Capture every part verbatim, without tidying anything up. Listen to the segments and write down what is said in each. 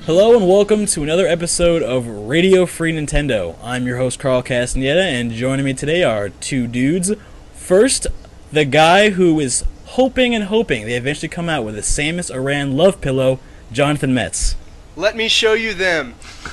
Hello and welcome to another episode of Radio Free Nintendo. I'm your host Carl Castaneda, and joining me today are two dudes. First, the guy who is hoping and hoping they eventually come out with a Samus Aran love pillow, Jonathan Metz. Let me show you them.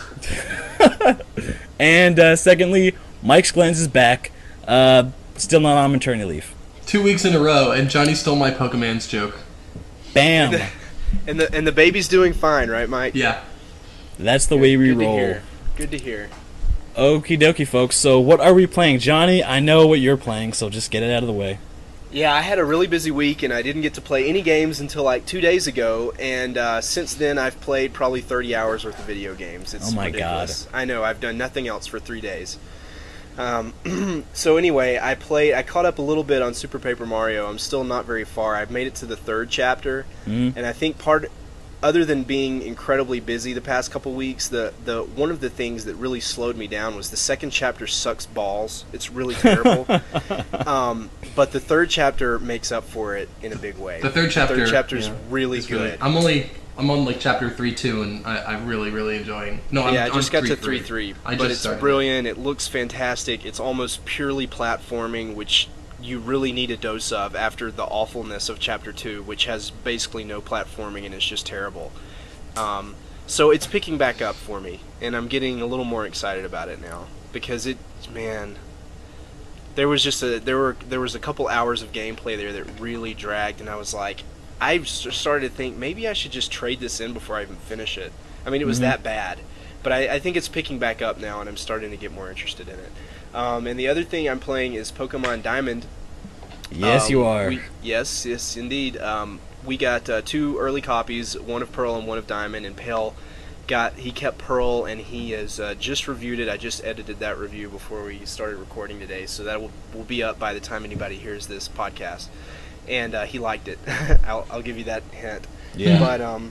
And uh, secondly, Mike Sklens is back, uh, still not on maternity leave. Two weeks in a row, and Johnny stole my Pokemon's joke. Bam! And the and the baby's doing fine, right, Mike? Yeah. That's the way we Good roll. To hear. Good to hear. Okie dokie, folks. So what are we playing? Johnny, I know what you're playing, so just get it out of the way. Yeah, I had a really busy week, and I didn't get to play any games until like two days ago, and uh, since then I've played probably thirty hours worth of video games. It's oh my ridiculous. god. I know, I've done nothing else for three days. Um, so anyway, I played. I caught up a little bit on Super Paper Mario. I'm still not very far. I've made it to the third chapter, Mm-hmm. and I think part, other than being incredibly busy the past couple weeks, the the one of the things that really slowed me down was the second chapter sucks balls. It's really terrible. um, but the third chapter makes up for it in a big way. The third chapter, the third chapter is yeah, really it's good. Really, I'm only I'm on like chapter three two, and I, I'm really really enjoying. No, I'm yeah, I just got three, to three three, I but just it's started. brilliant. It looks fantastic. It's almost purely platforming, which you really need a dose of after the awfulness of chapter two, which has basically no platforming and is just terrible. Um, so it's picking back up for me, and I'm getting a little more excited about it now because it, man, there was just a there were there was a couple hours of gameplay there that really dragged, and I was like, I started to think maybe I should just trade this in before I even finish it. I mean, it was Mm-hmm. that bad, but I, I think it's picking back up now, and I'm starting to get more interested in it. Um, and the other thing I'm playing is Pokemon Diamond. Yes, Um, you are. We, yes, yes, indeed. Um, we got uh, two early copies, one of Pearl and one of Diamond, and Pale got he kept Pearl, and he has uh, just reviewed it. I just edited that review before we started recording today, so that will will be up by the time anybody hears this podcast. And uh, he liked it. I'll, I'll give you that hint. Yeah. But um,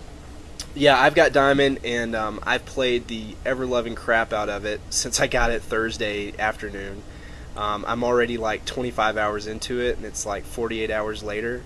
yeah, I've got Diamond, and um, I've played the ever-loving crap out of it since I got it Thursday afternoon. Um, I'm already like twenty-five hours into it, and it's like forty-eight hours later.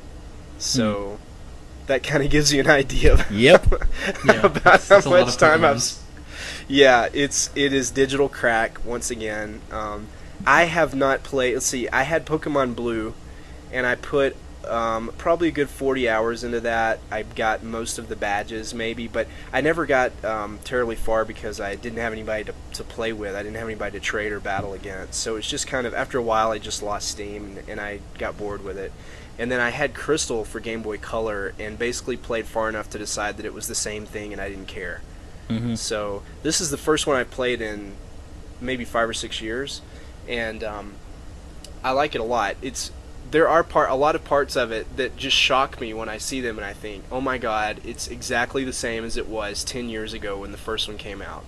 So that kind of gives you an idea of Yep. Yeah, about that's- how that's a lot much of time Pokemon. I've. s- Yeah, it's it is digital crack once again. Um, I have not played. Let's see, I had Pokemon Blue, and I put um, probably a good forty hours into that. I got most of the badges, maybe, but I never got um, terribly far because I didn't have anybody to, to play with. I didn't have anybody to trade or battle against. So it's just kind of, after a while, I just lost steam, and, and I got bored with it. And then I had Crystal for Game Boy Color, and basically played far enough to decide that it was the same thing, and I didn't care. Mm-hmm. So this is the first one I've played in maybe five or six years, and um, I like it a lot. It's there are part a lot of parts of it that just shock me when I see them, and I think, oh my god, it's exactly the same as it was ten years ago when the first one came out.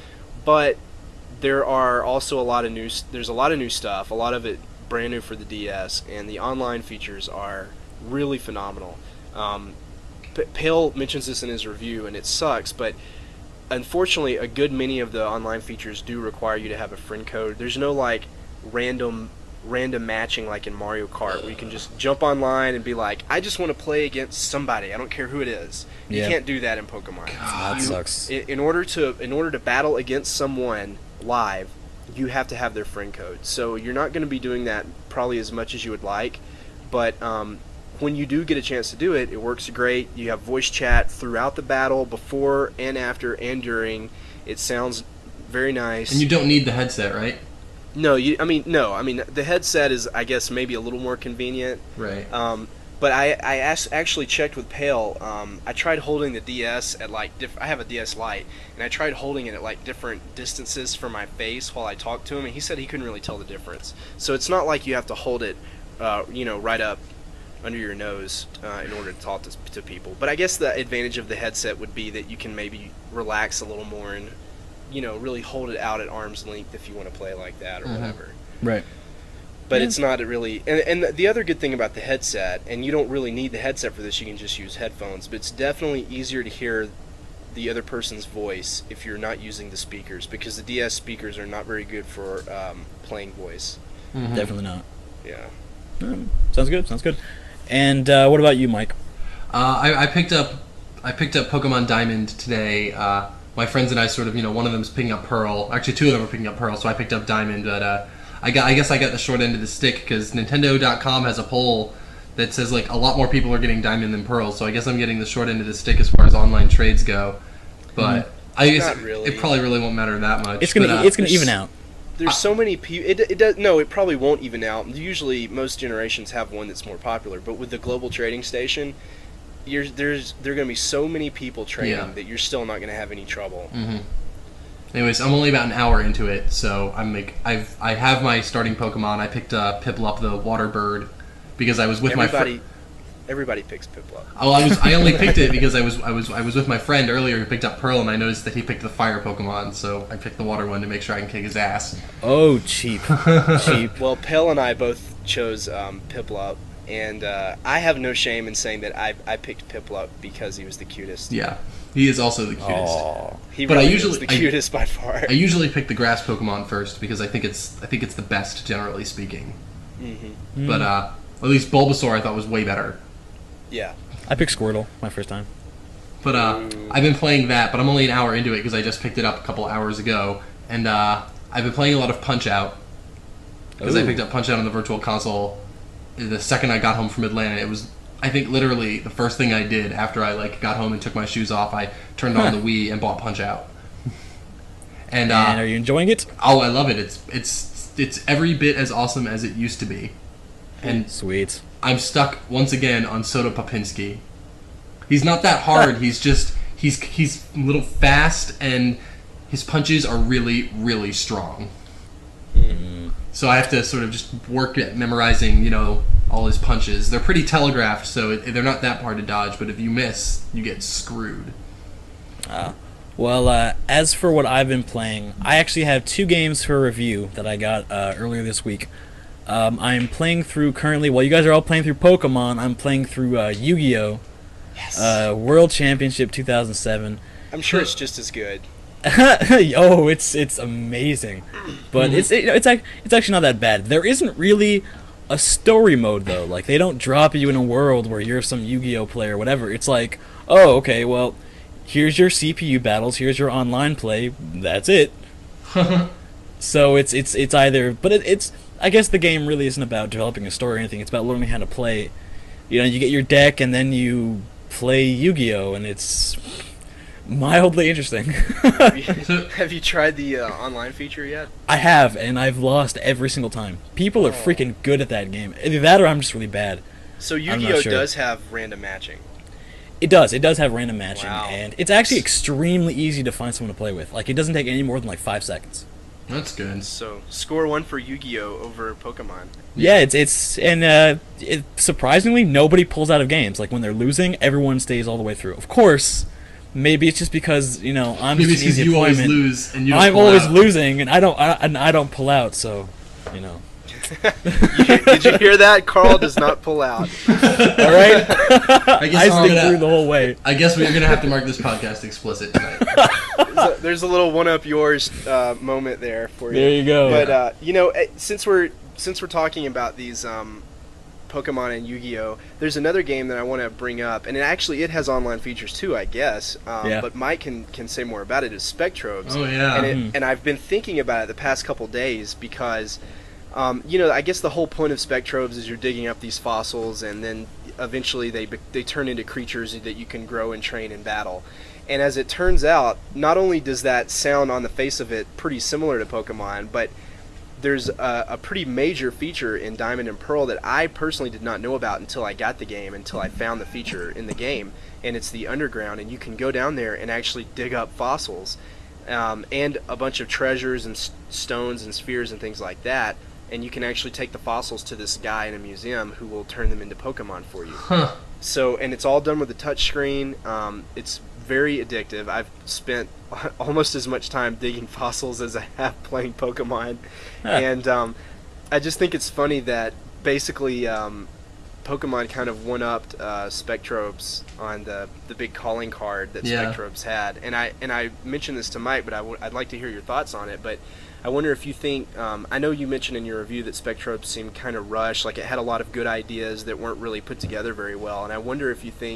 But there are also a lot of new. There's a lot of new stuff. A lot of it brand new for the D S, and the online features are really phenomenal. Um, P- Pale mentions this in his review, and it sucks, but unfortunately, a good many of the online features do require you to have a friend code. There's no like random random matching like in Mario Kart where you can just jump online and be like, I just want to play against somebody. I don't care who it is. You Yeah. can't do that in Pokemon. That You- sucks. In, in order to in order to battle against someone live, you have to have their friend code. So you're not going to be doing that probably as much as you would like, but um, when you do get a chance to do it, it works great. You have voice chat throughout the battle, before and after and during. It sounds very nice. And you don't need the headset, right? No, you. I mean, no. I mean, the headset is, I guess, maybe a little more convenient. Right. Um, but I, I as- actually checked with Pale. Um, I tried holding the D S at like diff- I have a D S Lite, and I tried holding it at like different distances from my face while I talked to him, and he said he couldn't really tell the difference. So it's not like you have to hold it, uh, you know, right up under your nose uh, in order to talk to, to people. But I guess the advantage of the headset would be that you can maybe relax a little more and, you know, really hold it out at arm's length if you want to play like that or Mhm. whatever. Right. But Yeah. it's not a really, and, and the other good thing about the headset, and you don't really need the headset for this, you can just use headphones, but it's definitely easier to hear the other person's voice if you're not using the speakers, because the D S speakers are not very good for um, playing voice. Mhm. Definitely not. Yeah. Um, sounds good. Sounds good. And uh, what about you, Mike? Uh, I, I picked up I picked up Pokemon Diamond today. Uh, my friends and I sort of, you know, one of them is picking up Pearl. Actually, two of them are picking up Pearl, so I picked up Diamond. But uh, I got, I guess I got the short end of the stick because Nintendo dot com has a poll that says like a lot more people are getting Diamond than Pearl. So I guess I'm getting the short end of the stick as far as online trades go. But mm. I guess Not really. it probably really won't matter that much. It's gonna but, uh, it's gonna even out. There's so many people. It, it does no. It probably won't even out. Usually, most generations have one that's more popular. But with the global trading station, you're, there's there are going to be so many people trading Yeah. that you're still not going to have any trouble. Mm-hmm. Anyways, I'm only about an hour into it, so I'm like I've I have my starting Pokemon. I picked uh, Piplup, the water bird, because I was with Everybody, my friend. everybody picks Piplup. Oh, I was I only picked it because I was I was I was with my friend earlier who picked up Pearl, and I noticed that he picked the fire Pokemon, so I picked the water one to make sure I can kick his ass. Oh, cheap, cheap. Well, Pell and I both chose um, Piplup, and uh, I have no shame in saying that I I picked Piplup because he was the cutest. Yeah, he is also the cutest. Aw. He But I really usually- is the I- cutest by far. I usually pick the grass Pokemon first because I think it's I think it's the best generally speaking. hmm But uh, at least Bulbasaur I thought was way better. Yeah. I picked Squirtle my first time. But uh, I've been playing that, but I'm only an hour into it because I just picked it up a couple hours ago, and uh, I've been playing a lot of Punch Out because I Ooh. picked up Punch Out on the Virtual Console the second I got home from Atlanta. It was, I think, literally the first thing I did after I like got home and took my shoes off. I turned on Huh. the Wii and bought Punch Out. and uh, And are you enjoying it? oh, I love it. It's it's it's every bit as awesome as it used to be, and Sweet. I'm stuck once again on Soda Popinski. He's not that hard. He's just he's he's a little fast and his punches are really really strong. So I have to sort of just work at memorizing, you know, all his punches. They're pretty telegraphed, so it, they're not that hard to dodge. But if you miss, you get screwed. Uh, well, uh, as for what I've been playing, I actually have two games for review that I got uh, earlier this week. Um, I'm playing through currently, while you guys are all playing through Pokemon, I'm playing through uh, Yu-Gi-Oh! Yes. Uh, World Championship two thousand seven. I'm sure it's just as good. Oh, it's it's amazing, but Mhm. it's it, it's ac- it's actually not that bad. There isn't really a story mode though. Like they don't drop you in a world where you're some Yu-Gi-Oh player or whatever. It's like, oh, okay, well, here's your C P U battles, here's your online play. That's it. So it's it's it's either, but it, it's I guess the game really isn't about developing a story or anything. It's about learning how to play. You know, you get your deck and then you play Yu-Gi-Oh, and it's mildly interesting. have, you, have you tried the uh, online feature yet? I have, and I've lost every single time. People are Oh. freaking good at that game. Either that or I'm just really bad. So not Yu-Gi-Oh sure. does have random matching. It does. It does have random matching, Wow. and it's actually extremely easy to find someone to play with. Like, it doesn't take any more than like five seconds. That's good. So score one for Yu-Gi-Oh over Pokemon. Yeah, it's it's and uh, it, surprisingly, nobody pulls out of games. Like when they're losing, everyone stays all the way through. Of course, maybe it's just because you know I'm Maybe just it's an because easy you always appointment. lose and you don't I'm pull always out. losing, and I don't I, and I don't pull out. So, you know. Did you hear that? Carl does not pull out. All right. I guess I I'm stick gonna- through the whole way. I guess we're gonna have to mark this podcast explicit tonight. There's a, there's a little one-up yours uh, moment there for you. There you go. But uh, you know, eh, since we're since we're talking about these um, Pokemon and Yu-Gi-Oh, there's another game that I want to bring up, and it actually it has online features too, I guess. Um, Yeah. But Mike can can say more about it. Is Spectrobes. Oh yeah. And, it, Mhm. and I've been thinking about it the past couple days because, um, you know, I guess the whole point of Spectrobes is you're digging up these fossils, and then eventually they be- they turn into creatures that you can grow and train in battle. And as it turns out, not only does that sound on the face of it pretty similar to Pokemon, but there's a, a pretty major feature in Diamond and Pearl that I personally did not know about until I got the game, until I found the feature in the game, and it's the underground, and you can go down there and actually dig up fossils, um, and a bunch of treasures and s- stones and spheres and things like that, and you can actually take the fossils to this guy in a museum who will turn them into Pokemon for you. Huh. So, and it's all done with a touch screen. Um, it's very addictive. I've spent almost as much time digging fossils as I have playing Pokemon, Huh. and um, I just think it's funny that basically um, Pokemon kind of one-upped uh, Spectrobes on the the big calling card that Yeah. Spectrobes had. And I and I mentioned this to Mike, but I w- I'd like to hear your thoughts on it. But I wonder if you think, um, I know you mentioned in your review that Spectrobes seemed kind of rushed, like it had a lot of good ideas that weren't really put together very well. And I wonder if you think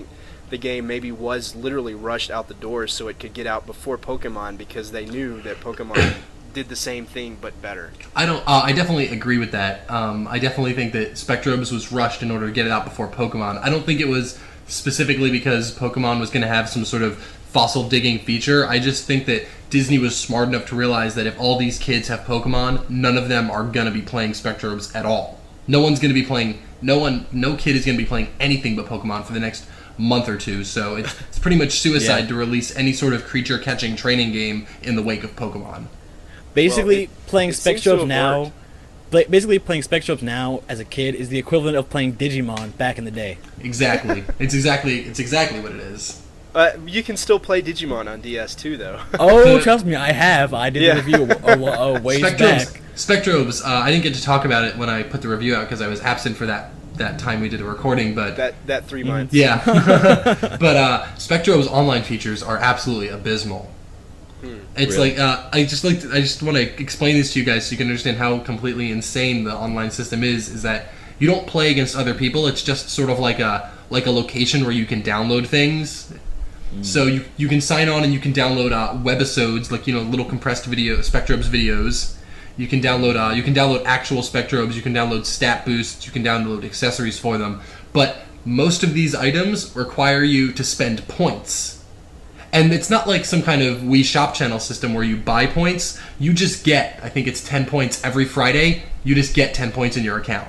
the game maybe was literally rushed out the doors so it could get out before Pokemon, because they knew that Pokemon did the same thing but better. I don't. Uh, I definitely agree with that. Um, I definitely think that Spectrobes was rushed in order to get it out before Pokemon. I don't think it was specifically because Pokemon was going to have some sort of fossil digging feature. I just think that Disney was smart enough to realize that if all these kids have Pokemon, none of them are going to be playing Spectrobes at all. No one's going to be playing. No one. No kid is going to be playing anything but Pokemon for the next month or two. So it's, it's pretty much suicide Yeah. to release any sort of creature catching training game in the wake of Pokemon. Basically, Well, it- playing it seems to Spectrobes have now, worked. ba- basically playing Spectrobes now as a kid is the equivalent of playing Digimon back in the day. Exactly. it's exactly. It's exactly what it is. Uh, you can still play Digimon on D S too, though. Oh, trust me, I have. I did Yeah. the review a, a, a ways Spectrobes. back. Spectrobes. Uh, I didn't get to talk about it when I put the review out because I was absent for that that time we did the recording. But that that three months. yeah, but uh, Spectrobes online features are absolutely abysmal. It's Really? like uh, I just like to, I just want to explain this to you guys so you can understand how completely insane the online system is. Is that you don't play against other people? It's just sort of like a like a location where you can download things. So you you can sign on and you can download uh, webisodes, like you know little compressed video Spectrobes videos. You can download uh, you can download actual Spectrobes. You can download stat boosts. You can download accessories for them. But most of these items require you to spend points. And it's not like some kind of Wii Shop Channel system where you buy points. You just get, I think it's ten points every Friday. You just get ten points in your account.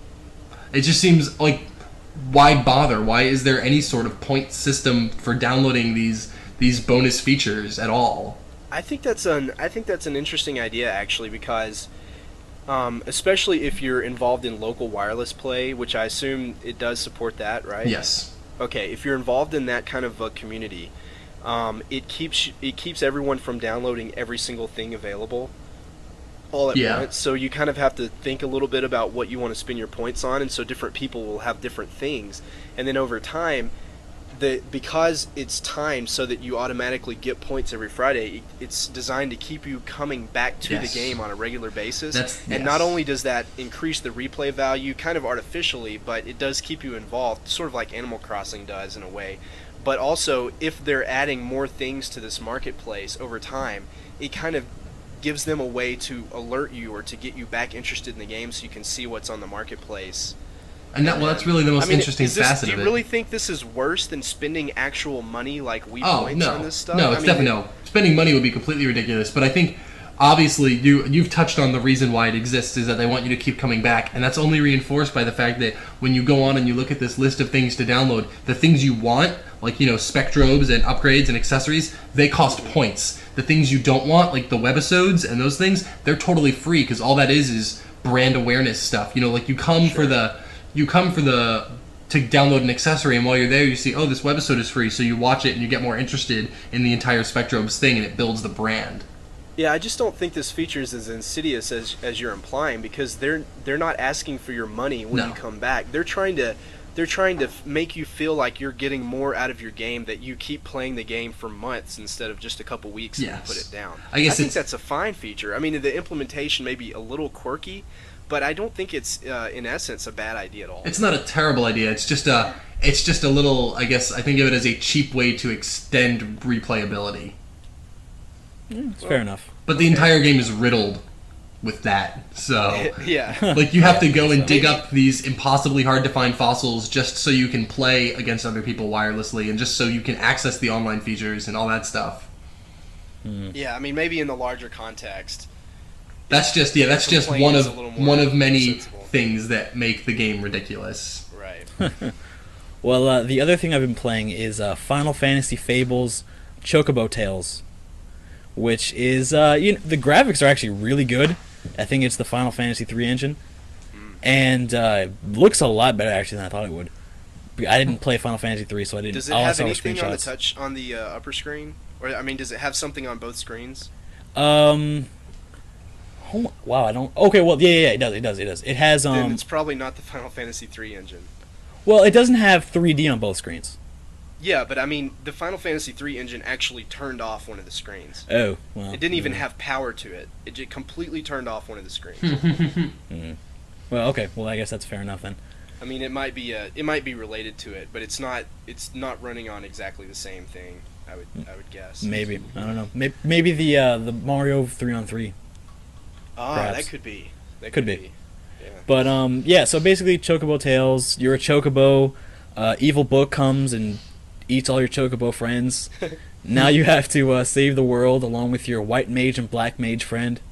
It just seems like, why bother? Why is there any sort of point system for downloading these these bonus features at all? I think that's an I think that's an interesting idea actually, because um, especially if you're involved in local wireless play, which I assume it does support that, right? Yes. Okay, if you're involved in that kind of a community, um, it keeps it keeps everyone from downloading every single thing available all at Yeah. once. So you kind of have to think a little bit about what you want to spend your points on, and so different people will have different things. And then over time, the because it's timed so that you automatically get points every Friday, it- it's designed to keep you coming back to Yes. the game on a regular basis. That's- and yes. not only does that increase the replay value kind of artificially, but it does keep you involved, sort of like Animal Crossing does in a way. But also, if they're adding more things to this marketplace over time, it kind of gives them a way to alert you or to get you back interested in the game so you can see what's on the marketplace. And that well, that's really the most I mean, interesting is this, facet do of you it. really think this is worse than spending actual money like Wii Oh points no, on this stuff? no, I it's mean, definitely no. Spending money would be completely ridiculous. But I think, obviously, you you've touched on the reason why it exists is that they want you to keep coming back, and that's only reinforced by the fact that when you go on and you look at this list of things to download, the things you want, like you know, Spectrobes and upgrades and accessories, they cost points. The things you don't want, like the webisodes and those things, they're totally free because all that is is brand awareness stuff. You know, like you come for the you come for the to download an accessory, and while you're there, you see, oh, this webisode is free, so you watch it and you get more interested in the entire Spectrobes thing, and it builds the brand. Yeah, I just don't think this feature is as insidious as as you're implying, because they're they're not asking for your money when No. you come back. They're trying to they're trying to f- make you feel like you're getting more out of your game, that you keep playing the game for months instead of just a couple weeks and you Yes. put it down. I guess think it's- that's a fine feature. I mean, the implementation may be a little quirky, but I don't think it's uh, in essence a bad idea at all. It's not a terrible idea. It's just a it's just a little. I guess I think of it as a cheap way to extend replayability. It's fair enough. But the entire game is riddled with that. So. yeah. Like you have to go and so. dig up these impossibly hard to find fossils just so you can play against other people wirelessly and just so you can access the online features and all that stuff. Yeah, I mean, maybe in the larger context. That's just yeah, that's just Complaint one is of a little more one of many sensible. things that make the game ridiculous. Right. Well, uh, the other thing I've been playing is uh, Final Fantasy Fables Chocobo Tales, which is uh, you know, the graphics are actually really good. I think it's the Final Fantasy three engine, and uh, looks a lot better actually than I thought it would. I didn't play Final Fantasy three, so I didn't. Does it all I have saw were anything on the screenshots. touch on the uh, upper screen, or I mean, does it have something on both screens? Um. oh, Wow, I don't. Okay, well, yeah, yeah, yeah, it does, it does, it does. It has then um. it's probably not the Final Fantasy three engine. Well, it doesn't have three D on both screens. Yeah, but I mean, the Final Fantasy three engine actually turned off one of the screens. Oh, well. It didn't even mm. have power to it. It just completely turned off one of the screens. Well, okay. Well, I guess that's fair enough then. I mean, it might be a, it might be related to it, but it's not. It's not running on exactly the same thing. I would, I would guess. Maybe I don't know. Maybe, maybe the uh, the Mario three on three. Ah, perhaps. that could be. That Could could, be. be. Yeah. But um, yeah. So basically, Chocobo Tales. You're a Chocobo. Uh, evil Book comes and eats all your Chocobo friends. Now you have to uh, save the world along with your white mage and black mage friend,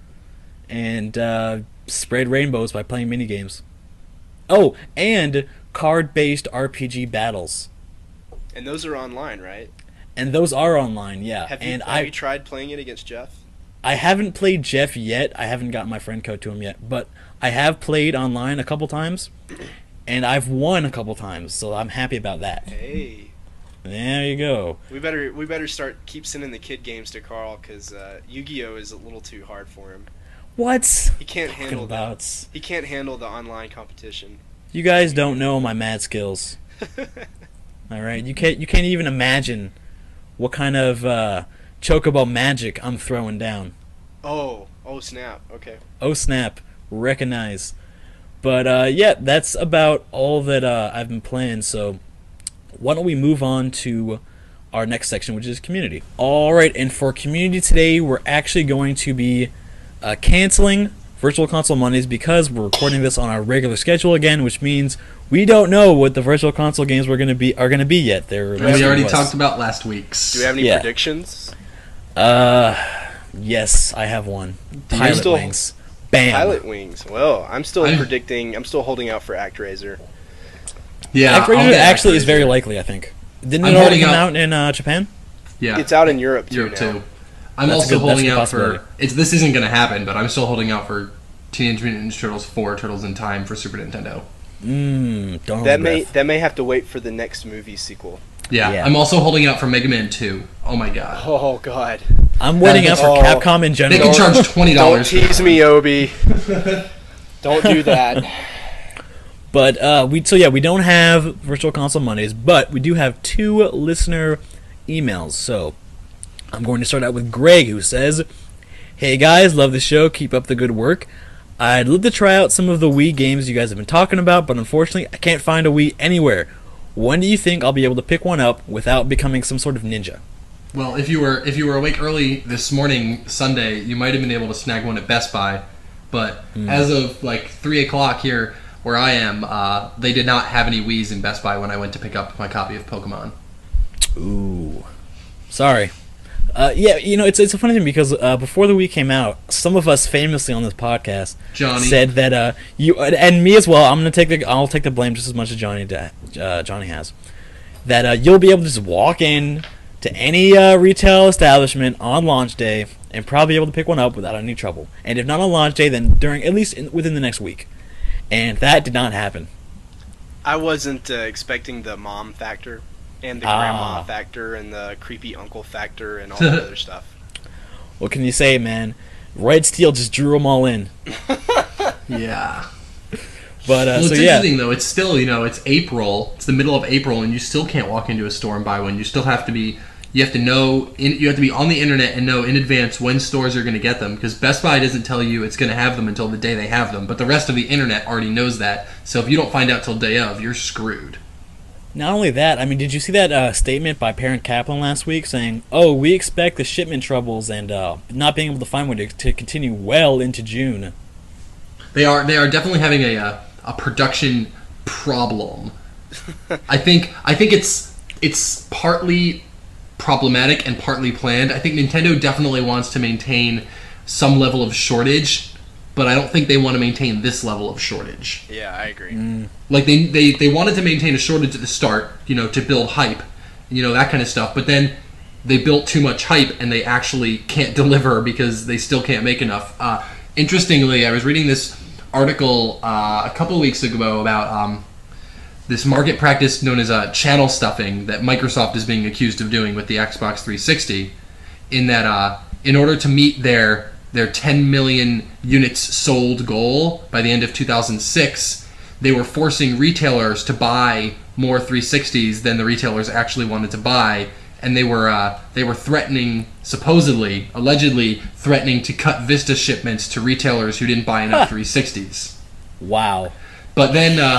and uh, spread rainbows by playing minigames. Oh, and card-based R P G battles. And those are online, right? And those are online, yeah. Have you, and have I you tried playing it against Jeff? I haven't played Jeff yet. I haven't gotten my friend code to him yet, but I have played online a couple times, and I've won a couple times, so I'm happy about that. Hey, There you go. we better we better start keep sending the kid games to Carl because uh, Yu-Gi-Oh is a little too hard for him. What? He can't Talking handle that. about? He can't handle the online competition. You guys don't know my mad skills. All right, you can't you can't even imagine what kind of uh, chocobo magic I'm throwing down. Oh, oh snap! Okay. Oh snap! Recognize. But uh, yeah, that's about all that uh, I've been playing. So why don't we move on to our next section, which is community. All right, and for community today, we're actually going to be uh, canceling Virtual Console Mondays because we're recording this on our regular schedule again, which means we don't know what the Virtual Console games we're going to be are going to be yet. They're We listed already to us. talked about last week's. Do we have any Yeah. predictions? Uh, yes, I have one. Pilot still- Wings. Bam. Pilot Wings. Well, I'm still I'm- predicting. I'm still holding out for ActRaiser. Yeah, Actraiser I'll get actually is Actraiser. very likely, I think. Didn't I'm it already holding come out- out in uh, Japan? Yeah, It's out in Europe too Europe now. too. I'm That's a also good- that's a holding good out for. possibility. It's this isn't going to happen, but I'm still holding out for Teenage Mutant Ninja Turtles four: Turtles in Time for Super Nintendo. Mmm, don't hold That your may breath. that may have to wait for the next movie sequel. Yeah, Yeah. I'm also holding out for Mega Man two. Oh my god, Oh God! I'm waiting out for Oh. Capcom in they general. can charge twenty Don't dollars. tease me, Obi. Don't do that. But uh, we so yeah, we don't have Virtual Console Mondays, but we do have two listener emails. So I'm going to start out with Greg, who says, "Hey guys, love the show. Keep up the good work. I'd love to try out some of the Wii games you guys have been talking about, but unfortunately, I can't find a Wii anywhere. When do you think I'll be able to pick one up without becoming some sort of ninja?" Well, if you were if you were awake early this morning, Sunday, you might have been able to snag one at Best Buy. But as of like three o'clock here, where I am, uh, they did not have any Wii's in Best Buy when I went to pick up my copy of Pokemon. Ooh, sorry. Uh, yeah, you know, it's it's a funny thing because uh, before the Wii came out, some of us famously on this podcast Johnny. said that uh, you and me as well. I'm gonna take the I'll take the blame just as much as Johnny da- uh, Johnny has. That uh, you'll be able to just walk in to any uh, retail establishment on launch day and probably be able to pick one up without any trouble. And if not on launch day, then during at least in, within the next week. And that did not happen. I wasn't uh, expecting the mom factor and the Ah. grandma factor and the creepy uncle factor and all the other stuff. What can you say, man? Red Steel just drew them all in. Yeah. But uh, Well, so it's yeah. interesting though. It's still, you know, it's April. It's the middle of April, and you still can't walk into a store and buy one. You still have to be. You have to know. In, you have to be on the internet and know in advance when stores are going to get them. Because Best Buy doesn't tell you it's going to have them until the day they have them. But the rest of the internet already knows that. So if you don't find out till day of, you're screwed. Not only that, I mean, did you see that uh, statement by Parent Kaplan last week saying, "Oh, we expect the shipment troubles and uh, not being able to find one to, to continue well into June." They are. They are definitely having a a, a production problem. I think. I think it's it's partly problematic and partly planned. I think Nintendo definitely wants to maintain some level of shortage, but I don't think they want to maintain this level of shortage. Yeah, I agree. Like they, they, they wanted to maintain a shortage at the start, you know, to build hype, you know, that kind of stuff. But then they built too much hype and they actually can't deliver because they still can't make enough. Uh, interestingly, I was reading this article uh, a couple of weeks ago about um, this market practice known as uh, channel stuffing that Microsoft is being accused of doing with the Xbox three sixty, in that uh, in order to meet their their ten million units sold goal by the end of two thousand six, they were forcing retailers to buy more three sixties than the retailers actually wanted to buy, and they were uh, they were threatening, supposedly, allegedly threatening to cut Vista shipments to retailers who didn't buy enough three sixties. Wow. But then, uh,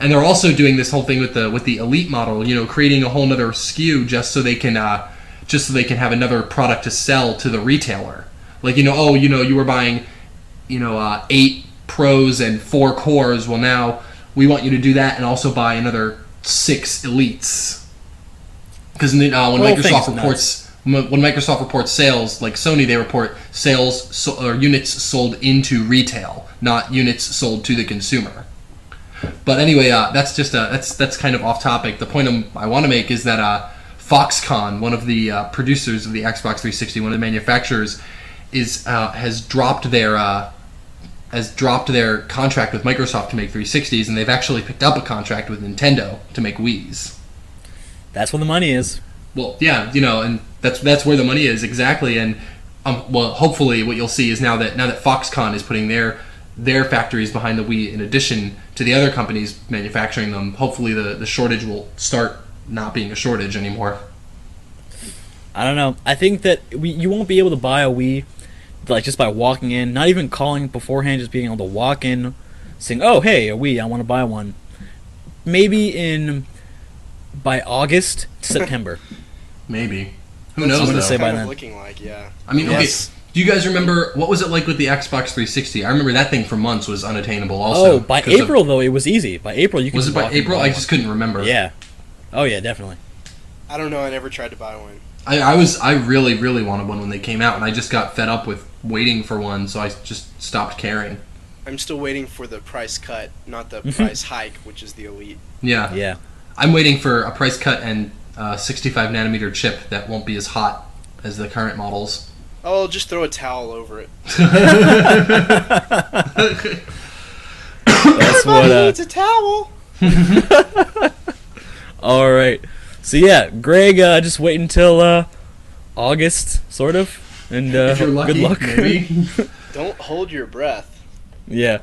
and they're also doing this whole thing with the with the Elite model. You know, creating a whole nother S K U just so they can uh, just so they can have another product to sell to the retailer. Like, you know, oh, you know, you were buying, you know, uh, eight Pros and four Cores. Well, now we want you to do that and also buy another six Elites. Because uh, when Well, Microsoft thanks, reports when Microsoft reports sales, like Sony, they report sales so, or units sold into retail, not units sold to the consumer. But anyway, uh, that's just a, that's that's kind of off topic. The point I'm, I want to make is that uh, Foxconn, one of the uh, producers of the Xbox three sixty, one of the manufacturers, is uh, has dropped their uh, has dropped their contract with Microsoft to make three sixties, and they've actually picked up a contract with Nintendo to make Wii's. That's where the money is. Well, yeah, you know, and that's that's where the money is exactly. And um, well, hopefully, what you'll see is now that now that Foxconn is putting their their factories behind the Wii, in addition to the other companies manufacturing them, hopefully the the shortage will start not being a shortage anymore. I don't know. I think that we, you won't be able to buy a Wii like just by walking in, not even calling beforehand, just being able to walk in, saying, "Oh, hey, a Wii, I want to buy one." Maybe in by August, September. Maybe. Who That's knows? I'm gonna though? say by kind of then. looking like, yeah. I mean, Yes. okay. Do you guys remember what was it like with the Xbox three sixty? I remember that thing for months was unattainable. Also, Oh, by 'cause of- April though, it was easy. By April, you could was it just by walk in and April? buy I one. just couldn't remember. Yeah. Oh yeah, definitely. I don't know. I never tried to buy one. I, I was I really really wanted one when they came out, and I just got fed up with waiting for one, so I just stopped caring. I'm still waiting for the price cut, not the Mhm. price hike, which is the Elite. Yeah, Yeah. I'm waiting for a price cut and a sixty-five nanometer chip that won't be as hot as the current models. Oh, just throw a towel over it. That's what. Everybody Uh, needs a towel. all right. So yeah, Greg, uh, just wait until uh, August, sort of, and uh, if you're lucky, good luck. maybe. Don't hold your breath. Yeah.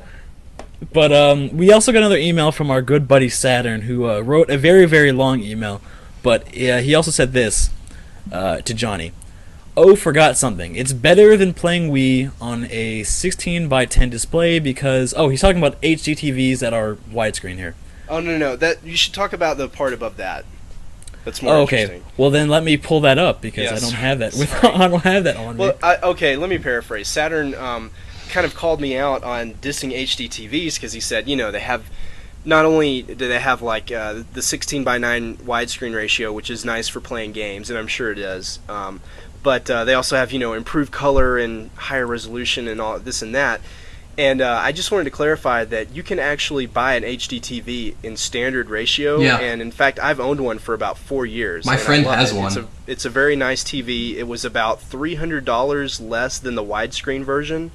But um, we also got another email from our good buddy Saturn, who uh, wrote a very, very long email. But uh, he also said this uh, to Johnny. Oh, forgot something. It's better than playing Wii on a sixteen by ten display because... Oh, he's talking about H D T Vs that are widescreen here. Oh no, no, that you should talk about the part above that. That's more Oh, okay. interesting. Well, then let me pull that up because Yeah, I don't sorry. have that. With, Sorry. I don't have that on Well, me. I, okay, let me paraphrase. Saturn um, kind of called me out on dissing H D T Vs because he said, you know, they have not only do they have like uh, the sixteen by nine widescreen ratio, which is nice for playing games, and I'm sure it is, um, but uh, they also have, you know, improved color and higher resolution and all this and that. And uh, I just wanted to clarify that you can actually buy an H D T V in standard ratio. Yeah. And in fact, I've owned one for about four years. My and I friend love has it. one. It's a, it's a very nice T V. It was about three hundred dollars less than the widescreen version.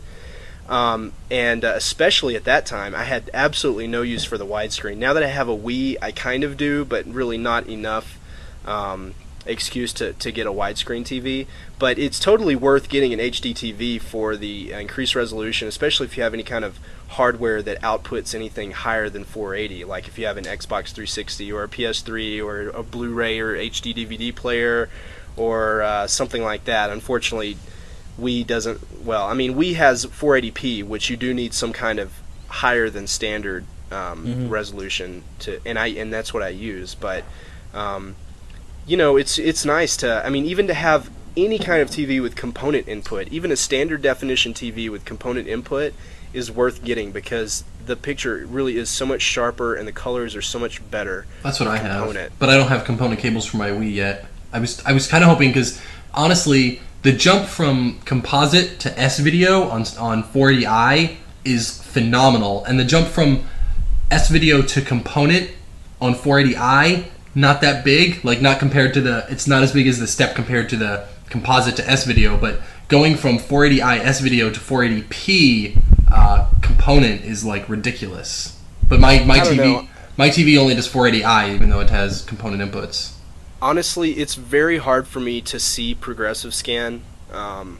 Um, and uh, especially at that time, I had absolutely no use for the widescreen. Now that I have a Wii, I kind of do, but really not enough um, excuse to, to get a widescreen T V. But it's totally worth getting an H D T V for the increased resolution, especially if you have any kind of hardware that outputs anything higher than four eighty, like if you have an Xbox three sixty or a P S three or a Blu-ray or H D D V D player or uh, something like that. Unfortunately, Wii doesn't, well, I mean, Wii has four eighty p, which you do need some kind of higher than standard um, Mhm. resolution to, and I and that's what I use. But um, you know, it's it's nice to, I mean, even to have any kind of T V with component input, even a standard definition T V with component input is worth getting because the picture really is so much sharper and the colors are so much better. That's what I Component. have, but I don't have component cables for my Wii yet. I was I was kind of hoping because honestly, the jump from composite to S video on on four eighty i is phenomenal, and the jump from S video to component on four eighty i not that big, like not compared to the. It's not as big as the step compared to the composite to S video, but going from four eighty i S video to four eighty p uh, component is like ridiculous. But my my I don't T V know. my T V only does four eighty i, even though it has component inputs. Honestly, it's very hard for me to see progressive scan. Um,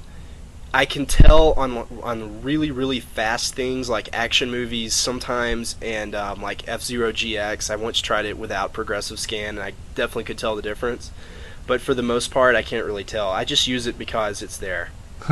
I can tell on on really really fast things like action movies sometimes, and um, like F-Zero G X. I once tried it without progressive scan, and I definitely could tell the difference. But for the most part, I can't really tell. I just use it because it's there,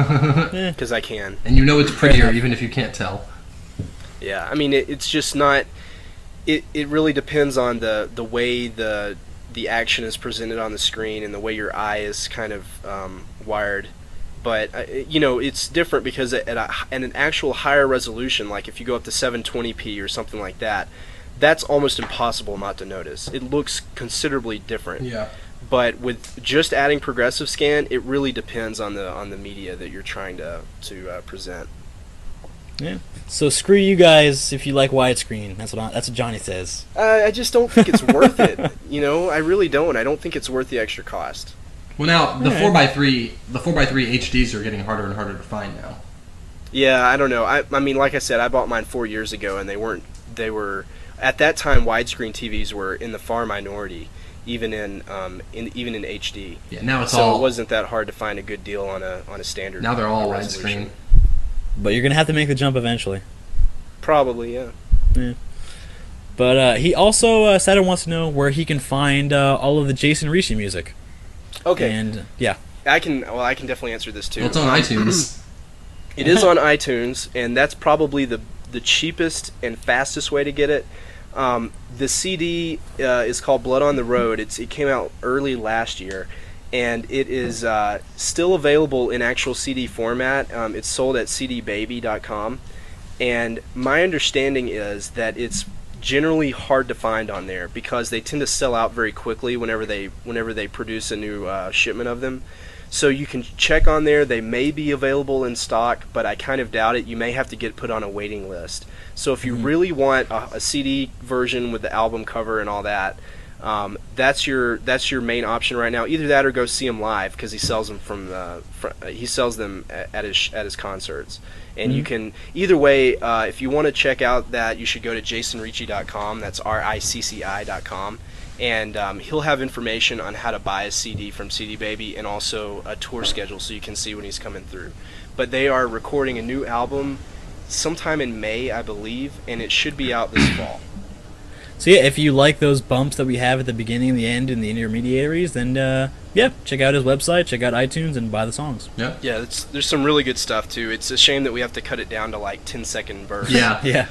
Eh. because I can. And you know it's prettier even if you can't tell. Yeah, I mean, it, it's just not. it it really depends on the the way the the action is presented on the screen and the way your eye is kind of um, wired. But uh, you know, it's different because at, a, at an actual higher resolution, like if you go up to seven twenty p or something like that, that's almost impossible not to notice. It looks considerably different. Yeah. But with just adding progressive scan, it really depends on the on the media that you're trying to to uh, present. Yeah. So screw you guys if you like widescreen. That's what I, that's what Johnny says. Uh, I just don't think it's worth it. You know, I really don't. I don't think it's worth the extra cost. Well, now the Alright. four by three, the four by three H Ds are getting harder and harder to find now. Yeah, I don't know. I I mean, like I said, I bought mine four years ago, and they weren't. They were at that time. Widescreen T Vs were in the far minority, even in um in even in H D. Yeah, now it's so all. it wasn't that hard to find a good deal on a on a standard. Now they're all resolution. widescreen. But you're gonna have to make the jump eventually. Probably, yeah. Yeah. But uh, he also uh, Saturn wants to know where he can find uh, all of the Jason Ricci music. Okay, And yeah, I can. Well, I can definitely answer this too. Well, it's on iTunes. It is on iTunes, and that's probably the the cheapest and fastest way to get it. Um, the C D uh, is called Blood on the Road. It's it came out early last year, and it is uh, still available in actual C D format. Um, it's sold at c d baby dot com, and my understanding is that it's generally hard to find on there because they tend to sell out very quickly whenever they whenever they produce a new uh, shipment of them. So you can check on there. They may be available in stock, but I kind of doubt it. You may have to get put on a waiting list. So if you Mhm. really want a, a C D version with the album cover and all that, um, that's your that's your main option right now. Either that or go see him live because he sells them from the fr- uh, he sells them at, at his at his concerts. And you Mhm. can either way. Uh, if you want to check out that, you should go to jason ricci dot com. That's R I C C I dot com. And um, he'll have information on how to buy a C D from C D Baby and also a tour schedule so you can see when he's coming through. But they are recording a new album sometime in May, I believe, and it should be out this fall. so yeah, if you like those bumps that we have at the beginning, the end, and the intermediaries, then uh, yeah, check out his website, check out iTunes, and buy the songs. Yeah. Yeah, it's, there's some really good stuff too. It's a shame that we have to cut it down to like ten second verse. Yeah. Yeah,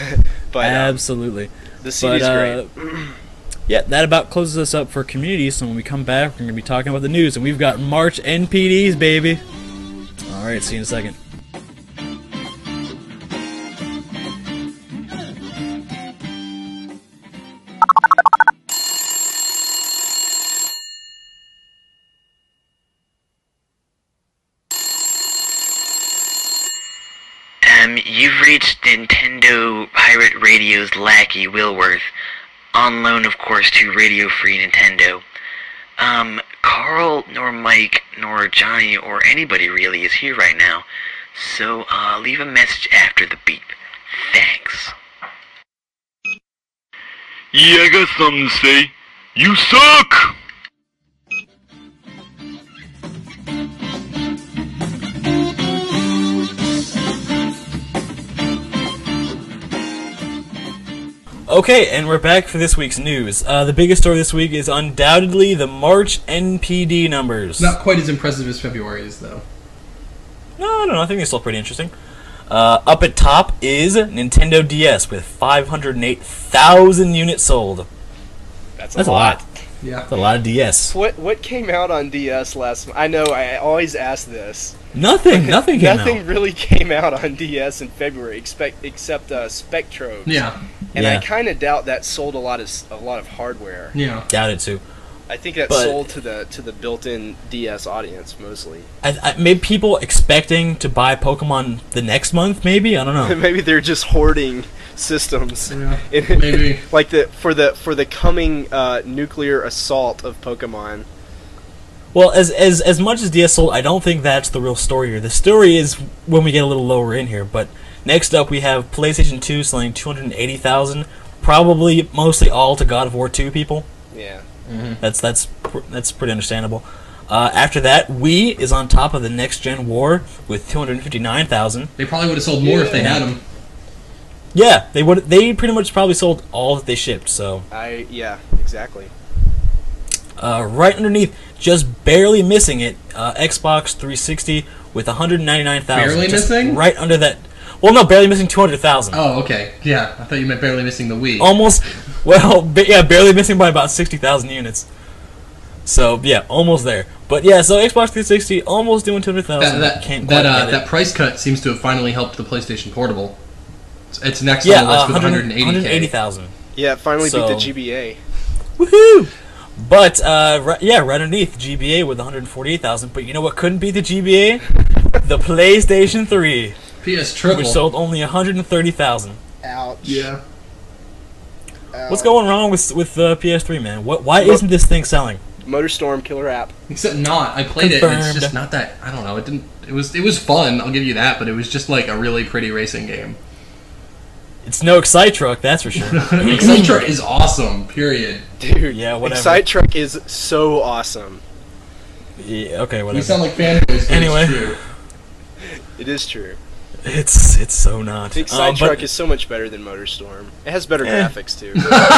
but um, absolutely. the C D's But, uh, great. Yeah, that about closes us up for community. So when we come back, we're going to be talking about the news, and we've got March N P Ds, baby. All right, see you in a second. Um, you've reached Nintendo Pirate Radio's Lackey Wilworth, on loan, of course, to Radio Free Nintendo. Um, Carl, nor Mike, nor Johnny, or anybody really is here right now, so, uh, leave a message after the beep. Thanks. Yeah, I got something to say. You suck! Okay, and we're back for this week's news. Uh, the biggest story this week is undoubtedly the March N P D numbers. Not quite as impressive as February's, though. No, I don't know. I think they're still pretty interesting. Uh, up at top is Nintendo D S with five hundred eight thousand units sold. That's a That's a lot. lot. Yeah. That's a lot of D S. What what came out on D S last month? I know, I always ask this. Nothing. Nothing came Nothing out. really came out on D S in February, expect, except uh, Spectro. Yeah. And Yeah. I kind of doubt that sold a lot of s- a lot of hardware. Yeah. Doubt it too. I think that But- sold to the to the built-in D S audience mostly. I, I, maybe people expecting to buy Pokemon the next month. Maybe I don't know. Maybe they're just hoarding systems. Yeah. In- Maybe. like the for the for the coming uh, nuclear assault of Pokemon. Well, as as as much as D S sold, I don't think that's the real story here. The story is when we get a little lower in here. But next up, we have PlayStation two selling two hundred eighty thousand, probably mostly all to God of War two people. Yeah. That's that's pr- that's pretty understandable. Uh, after that, Wii is on top of the next gen war with two hundred fifty-nine thousand. They probably would have sold more if they had them. Yeah, they would. They pretty much probably sold all that they shipped. So I yeah, exactly. uh, right underneath, just barely missing it, uh, Xbox three sixty with one hundred ninety-nine thousand. Barely just missing? Right under that. Well, no, barely missing two hundred thousand. Oh, okay. Yeah, I thought you meant barely missing the Wii. Almost, well, ba- yeah, barely missing by about sixty thousand units. So, yeah, almost there. But, yeah, so Xbox three sixty almost doing two hundred thousand. that that Can't that, quite uh, get that it. price cut seems to have finally helped the PlayStation Portable. It's, it's next Yeah, on the list uh, with one one hundred eighty K. hundred eighty thousand. Yeah, it finally So- beat the G B A. Woohoo! But, uh, right, yeah, right underneath, G B A with one hundred forty-eight thousand. But you know what couldn't beat the G B A? The PlayStation three, P S Triple. which sold only one hundred thirty thousand. Ouch. Yeah. What's going wrong with with uh, P S three, man? What? Why isn't this thing selling? MotorStorm killer app. Except not. I played it. And it's Confirmed. just not that. I don't know. It didn't. It was. It was fun. I'll give you that. But it was just like a really pretty racing game. It's no Excite Truck, that's for sure. Excite Truck is awesome. Period. Dude, Yeah, whatever. Excite Truck is so awesome. Yeah, okay, We whatever. sound like fanboys. but it's Anyway. true. It is true. It's it's so not. Excite Um, but- Truck is so much better than MotorStorm. It has better Eh. graphics too.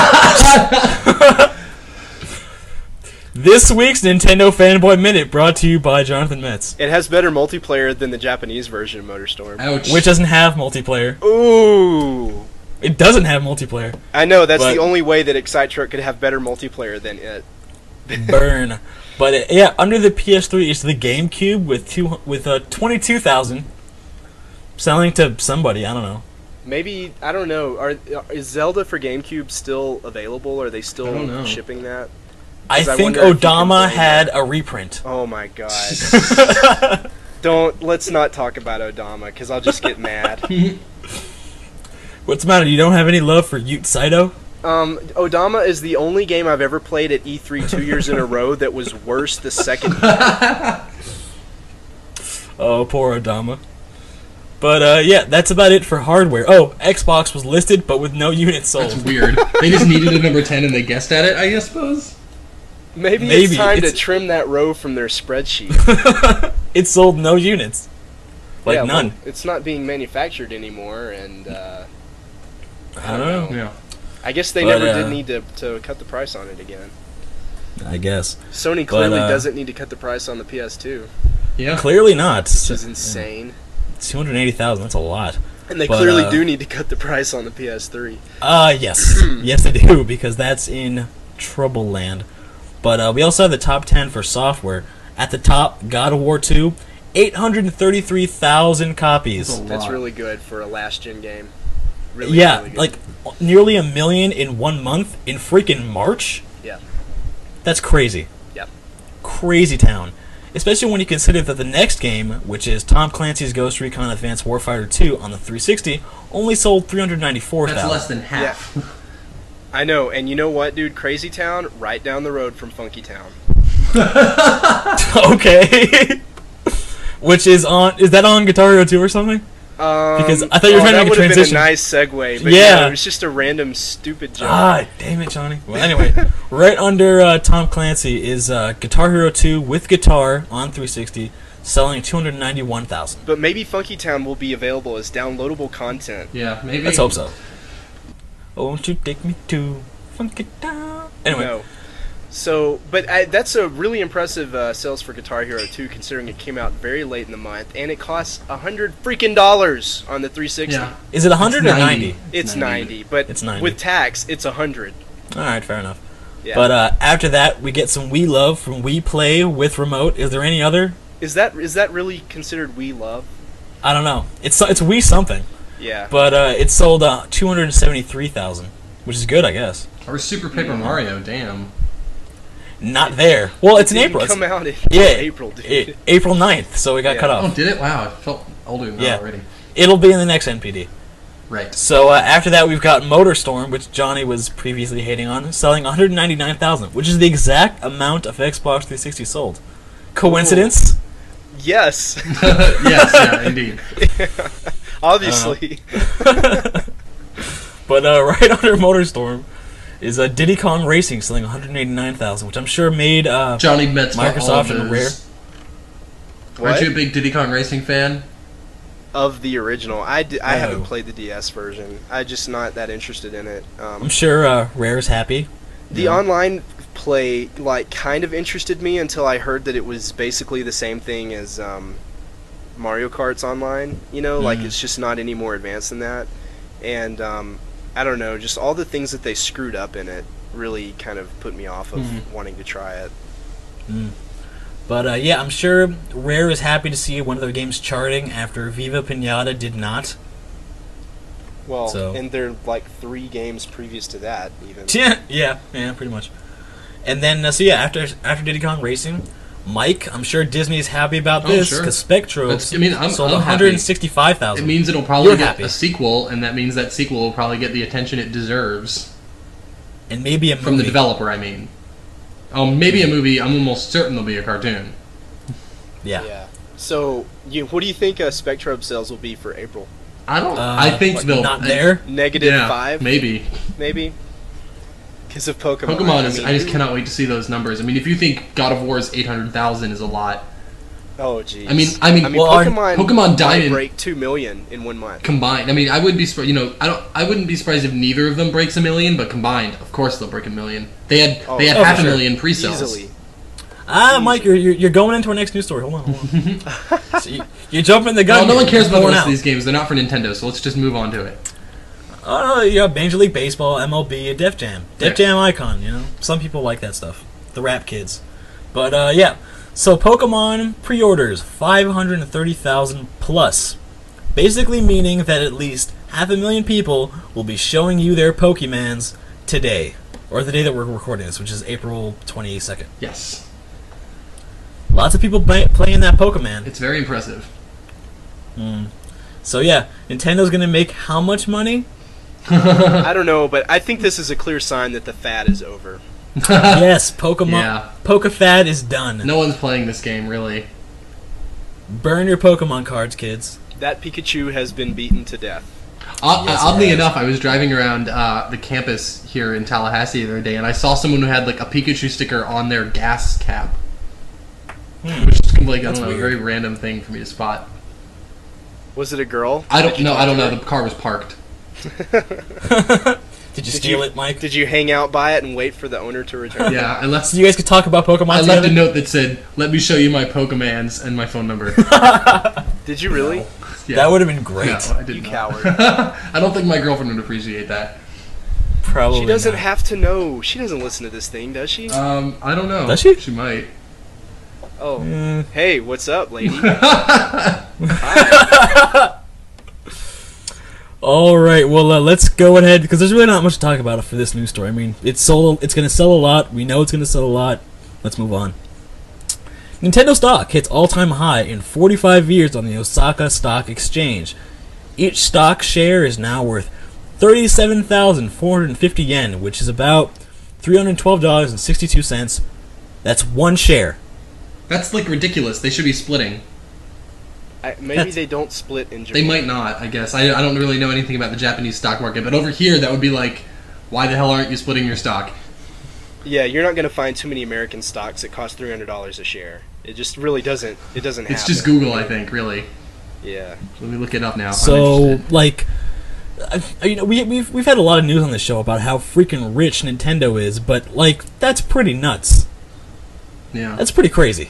This week's Nintendo Fanboy Minute brought to you by Jonathan Metz, It has better multiplayer than the Japanese version of MotorStorm. Ouch. which doesn't have multiplayer. Ooh. It doesn't have multiplayer. I know, that's But- the only way that Excite Truck could have better multiplayer than it. Burn. But uh, yeah, under the P S three is the GameCube with two with uh, twenty-two thousand, selling to somebody. I don't know. Maybe, I don't know, are is Zelda for GameCube still available? Are they I don't still know. shipping that? I 'Cause I think wonder if you can Odama play had a reprint. Oh my god. Don't, let's not talk about Odama, because I'll just get mad. What's the matter? You don't have any love for Ute Saito? Um, Odama is the only game I've ever played at E three two years in a row that was worse the second year. Oh, poor Odama. But uh, yeah, that's about it for hardware. Oh, Xbox was listed, but with no units sold. That's weird. They just needed a number ten and they guessed at it, I suppose. Maybe, Maybe, it's time it's- to trim that row from their spreadsheet. It sold no units. Like yeah, well, none. it's not being manufactured anymore, and uh, I don't know. Yeah. I guess they But, never uh, did need to, to cut the price on it again. I guess. Sony clearly uh, doesn't need to cut the price on the P S two, Yeah. Clearly not. which is insane. two hundred eighty thousand, that's a lot. And they But, clearly uh, do need to cut the price on the P S three. Uh, yes. Yes, they do, because that's in Trouble Land. But uh, we also have the top ten for software. At the top, God of War two, eight hundred thirty-three thousand copies. That's a That's lot. really good for a last-gen game. Really, Yeah, really good. like nearly a million in one month in freaking March? Yeah. That's crazy. Yep. Crazy town. Especially when you consider that the next game, which is Tom Clancy's Ghost Recon Advanced Warfighter two on the three sixty, only sold three hundred ninety-four thousand. That's less than half. I know, and you know what, dude? Crazy Town, right down the road from Funky Town. Okay. Which is on, is that on Guitar Hero two or something? Um, Because I thought you were oh, trying to that make a would have been transition. a nice segue, but Yeah. yeah, it was just a random stupid joke. Ah, damn it, Johnny. Well, anyway, right under uh, Tom Clancy is uh, Guitar Hero two with guitar on three sixty, selling two hundred ninety-one thousand. But maybe Funky Town will be available as downloadable content. Yeah, maybe. Let's hope so. Oh, won't you take me to Funky Town? Anyway, No. So, but I, that's a really impressive uh, sales for Guitar Hero two, considering it came out very late in the month, and it costs a hundred freaking dollars on the three sixty. Yeah. is it one hundred It's or ninety? ninety. It's ninety, but It's ninety. with tax, it's a hundred. All right, fair enough. Yeah. But uh, after that, we get some Wii Love from Wii Play with remote. Is there any other? is that is that really considered Wii Love? I don't know. It's it's Wii something, Yeah. but uh, it sold uh, two hundred seventy-three thousand, which is good, I guess. Or Super Paper Mario, damn. Not there. Well, it's It in didn't April. It's- come out in yeah, April, dude. I- April ninth, so we got Yeah. cut Oh, off. did it? Wow, I felt older than Yeah. that already. It'll be in the next N P D. Right. So uh, after that, we've got MotorStorm, which Johnny was previously hating on, selling one hundred ninety-nine thousand, which is the exact amount of Xbox three sixty sold. Coincidence? Yes. Yes, yeah, indeed. Obviously. But uh, right under MotorStorm is uh, Diddy Kong Racing, selling one hundred eighty-nine thousand, which I'm sure made uh, Johnny Metz got all Microsoft of and Rare. his- What? Aren't you a big Diddy Kong Racing fan? Of the original. I, d- I No. haven't played the D S version. I'm just not that interested in it. Um, I'm sure uh, Rare's happy. The Yeah. online play like kind of interested me until I heard that it was basically the same thing as um, Mario Kart's online. You know, like Mhm. it's just not any more advanced than that. And um, I don't know, just all the things that they screwed up in it really kind of put me off of Mhm. wanting to try it. Mm. But uh, yeah, I'm sure Rare is happy to see one of their games charting after Viva Pinata did not. Well, So- and they're like three games previous to that, even. Yeah, yeah, yeah, pretty much. And then, uh, so yeah, after after Diddy Kong Racing, Mike, I'm sure Disney's happy about Oh, this sure. because Spectro That's- I mean, I'm- sold I'm one hundred sixty-five thousand. It means it'll probably You're get happy. a sequel, and that means that sequel will probably get the attention it deserves And maybe a movie. from the developer. I mean, um, maybe a movie. I'm almost certain there'll be a cartoon. Yeah. Yeah. So, you, what do you think uh, Spectrum sales will be for April? I don't. Uh, I think like, they'll not there. Negative Yeah, five, maybe. maybe. Because of Pokemon. Pokemon is. mean, I just cannot wait to see those numbers. I mean, if you think God of War's eight hundred thousand is a lot, Oh, jeez. I mean- I mean- I mean, Well, our- Pokemon, Pokemon might Diamond- break two million in one month. combined. I mean, I wouldn't be. surprised. You know, I don't. I wouldn't be surprised if neither of them breaks a million, but combined, of course, they'll break a million. They had. Oh, they had oh, half for a sure. million pre-sales. Easily. Ah, Mike, you're, you're you're going into our next news story. Hold on, hold on. So you, you're jumping the gun. Well, no here. one cares You're about the going rest out. of these games. They're not for Nintendo, so let's just move on to it. Oh, no, you have Major League Baseball, M L B, a Def Jam. Def Yeah. Jam icon, you know? Some people like that stuff. The rap kids. But, uh, yeah. So, Pokemon pre-orders, five hundred thirty thousand plus. Basically meaning that at least half a million people will be showing you their Pokemans today. Or the day that we're recording this, which is April twenty-second. Yes, Lots of people play, playing that Pokemon. it's very impressive. Mm. So, yeah. Nintendo's gonna make how much money? I don't know, but I think this is a clear sign that the fad is over. Yes, Pokemon. Yeah. Pokefad is done. No one's playing this game, really. Burn your Pokemon cards, kids. That Pikachu has been beaten to death. Odd- Yes, it oddly has. enough, I was driving around uh, the campus here in Tallahassee the other day, and I saw someone who had like a Pikachu sticker on their gas cap, Hmm. which is like I That's don't know, a weird. very random thing for me to spot. Was it a girl? I don't Did you know. talk I don't to know. her? The car was parked. Did you Did steal you- it, Mike? Did you hang out by it and wait for the owner to return? Yeah, I left. So you guys could talk about Pokemon I together? left a note that said, "Let me show you my Pokemans and my phone number." Did you really? Yeah. That would have been great. No, I did You not. coward. I don't think my girlfriend would appreciate that. Probably She doesn't not. have to know. She doesn't listen to this thing, does she? Um, I don't know. Does she? She might. Oh. Mm. Hey, what's up, lady? All right, well, uh, let's go ahead because there's really not much to talk about for this news story. I mean, it's sold. It's going to sell a lot. We know it's going to sell a lot. Let's move on. Nintendo stock hits all-time high in forty-five years on the Osaka Stock Exchange. Each stock share is now worth thirty-seven thousand four hundred fifty yen, which is about three hundred twelve dollars and sixty-two cents. That's one share. That's like ridiculous. They should be splitting. I, maybe That's- they don't split in Japan. They might not. I guess. I, I don't really know anything about the Japanese stock market, but over here that would be like, why the hell aren't you splitting your stock? Yeah, you're not going to find too many American stocks that cost three hundred dollars a share. It just really doesn't. It doesn't. It's happen. just Google, I think. Really. Yeah. Let me look it up now. I'm So, interested. like, uh, you know, we we've we've had a lot of news on this show about how freaking rich Nintendo is, but like, that's pretty nuts. yeah. That's pretty crazy.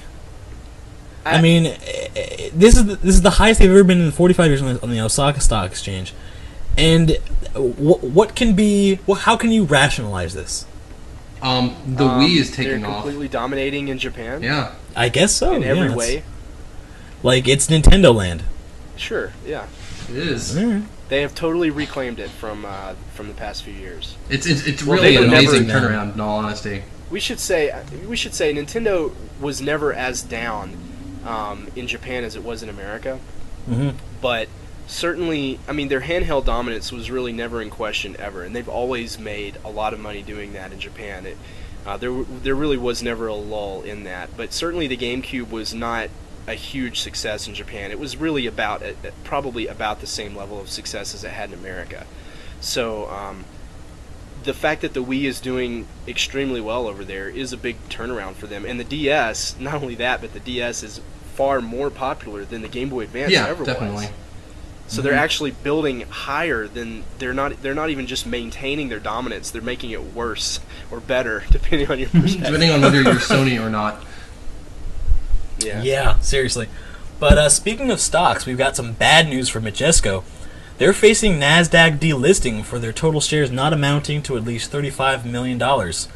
I, I- mean, eh, eh, this is the, this is the highest they've ever been in forty-five years on the, on the Osaka Stock Exchange, and what what can be? Well, how can you rationalize this? Um, the Um, Wii is taking they're off. completely dominating in Japan. Yeah. I guess so. In yeah, every that's- way. like it's Nintendo Land. Sure. Yeah. It is. Mm. They have totally reclaimed it from uh, from the past few years. It's it's, it's Well, really they an were amazing never- turnaround. In all honesty. We should say we should say Nintendo was never as down um, in Japan as it was in America, hmm but certainly, I mean, their handheld dominance was really never in question ever, and they've always made a lot of money doing that in Japan. It, uh, there there really was never a lull in that, but certainly the GameCube was not a huge success in Japan. It was really about uh, probably about the same level of success as it had in America. So. Um, The fact that the Wii is doing extremely well over there is a big turnaround for them, and the D S. Not only that, but the D S is far more popular than the Game Boy Advance Yeah, ever definitely. was. So they're actually building higher than they're not. They're not even just maintaining their dominance; they're making it worse or better, depending on your perspective. Depending on whether you're Sony or not. Yeah. Yeah, seriously. But uh, speaking of stocks, we've got some bad news for Majesco. They're facing NASDAQ delisting for their total shares not amounting to at least thirty-five million dollars.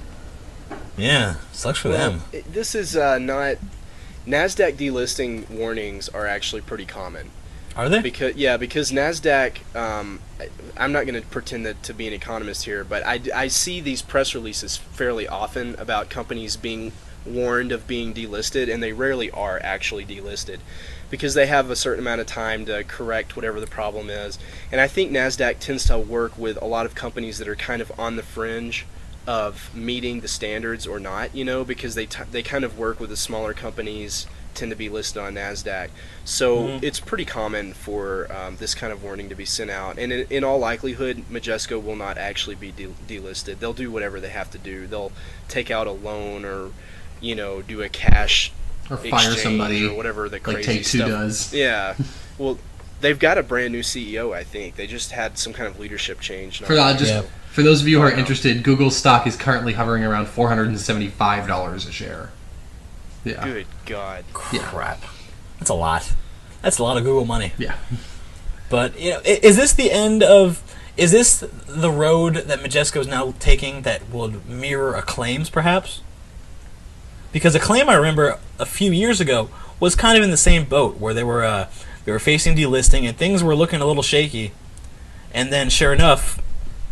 Yeah, sucks for Well, them. it- this is uh, not... NASDAQ delisting warnings are actually pretty common. Are they? Because yeah, because NASDAQ, um, I- I'm not going to pretend that, to be an economist here, but I, I see these press releases fairly often about companies being warned of being delisted, and they rarely are actually delisted because they have a certain amount of time to correct whatever the problem is. And I think NASDAQ tends to work with a lot of companies that are kind of on the fringe of meeting the standards or not, you know, because they t- they kind of work with the smaller companies, tend to be listed on NASDAQ. So Mhm. it's pretty common for um, this kind of warning to be sent out. And in, in all likelihood, Majesco will not actually be de- delisted. They'll do whatever they have to do. They'll take out a loan or, you know, do a cash Or fire exchange somebody, or whatever the like crazy Take-Two stuff. does. Yeah. Well, they've got a brand new C E O, I think. They just had some kind of leadership change. For uh, just Yeah. for those of you who are Wow. interested, Google's stock is currently hovering around four hundred seventy-five dollars a share. Yeah. Good God. Yeah. Crap. That's a lot. That's a lot of Google money. Yeah. But, you know, i- is this the end of... Is this the road that Majesco is now taking that would mirror Acclaim's, perhaps? Because Acclaim, I remember, a few years ago, was kind of in the same boat, where they were uh, they were facing delisting, and things were looking a little shaky. And then, sure enough,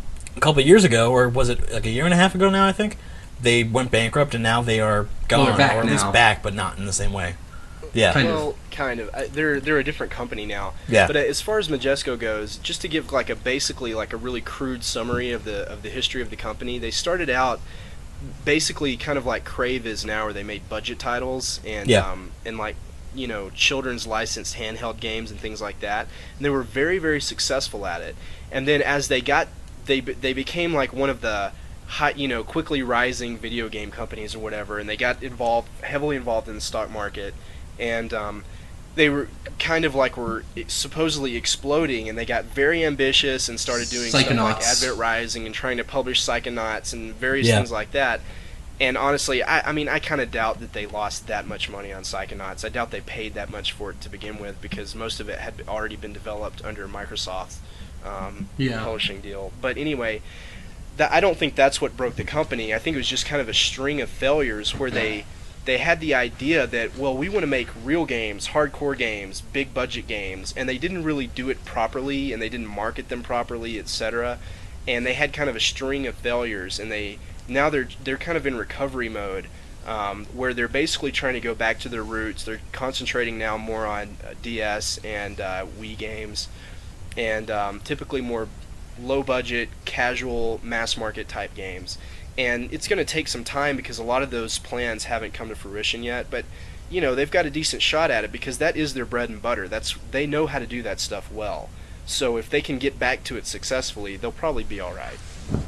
a couple of years ago, or was it like a year and a half ago now, I think, they went bankrupt, and now they are gone, they're back or at least now. back, but not in the same way. Yeah. Kind of. Well, kind of. I, they're they're a different company now. Yeah. But uh, as far as Majesco goes, just to give like a basically like a really crude summary of the of the history of the company, they started out basically kind of like Crave is now, where they made budget titles and Yeah. um, and like you know children's licensed handheld games and things like that. And they were very very successful at it. And then as they got they be- they became like one of the high, you know, quickly rising video game companies or whatever, and they got involved heavily involved in the stock market. And um, they were kind of like were supposedly exploding, and they got very ambitious and started doing stuff like Psychonauts. Advent Rising and trying to publish Psychonauts and various Yeah. things like that. And honestly, I, I mean, I kind of doubt that they lost that much money on Psychonauts. I doubt they paid that much for it to begin with, because most of it had already been developed under Microsoft's um, Yeah. publishing deal. But anyway, that I don't think that's what broke the company. I think it was just kind of a string of failures where they they had the idea that, well, we want to make real games, hardcore games, big budget games, and they didn't really do it properly, and they didn't market them properly, et cetera. And they had kind of a string of failures, and they now they're they're kind of in recovery mode, um, where they're basically trying to go back to their roots. They're concentrating now more on uh, D S and uh, Wii games, and um, typically more low budget, casual, mass market type games. And it's going to take some time because a lot of those plans haven't come to fruition yet, but you know, they've got a decent shot at it because that is their bread and butter. That's they know how to do that stuff well. So if they can get back to it successfully, they'll probably be all right.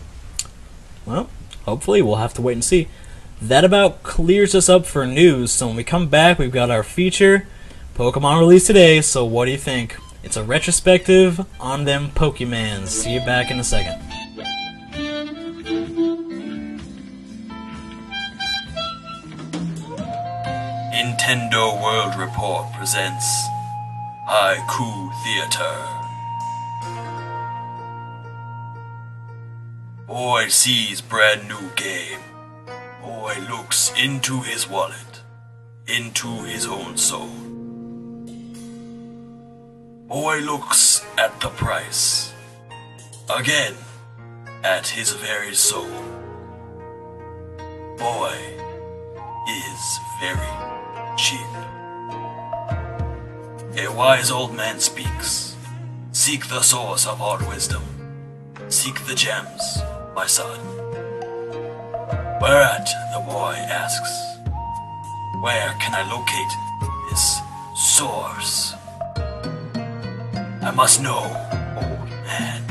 Well, hopefully we'll have to wait and see. That about clears us up for news. So when we come back, we've got our feature, Pokemon released today. So what do you think? It's a retrospective on them Pokemans. See you back in a second. Nintendo World Report presents Haiku Theater. Boy sees brand new game. Boy looks into his wallet, into his own soul. Boy looks at the price, again, at his very soul. Boy is very cheap. A wise old man speaks. Seek the source of all wisdom. Seek the gems, my son. Whereat the boy asks, where can I locate this source? I must know, old man.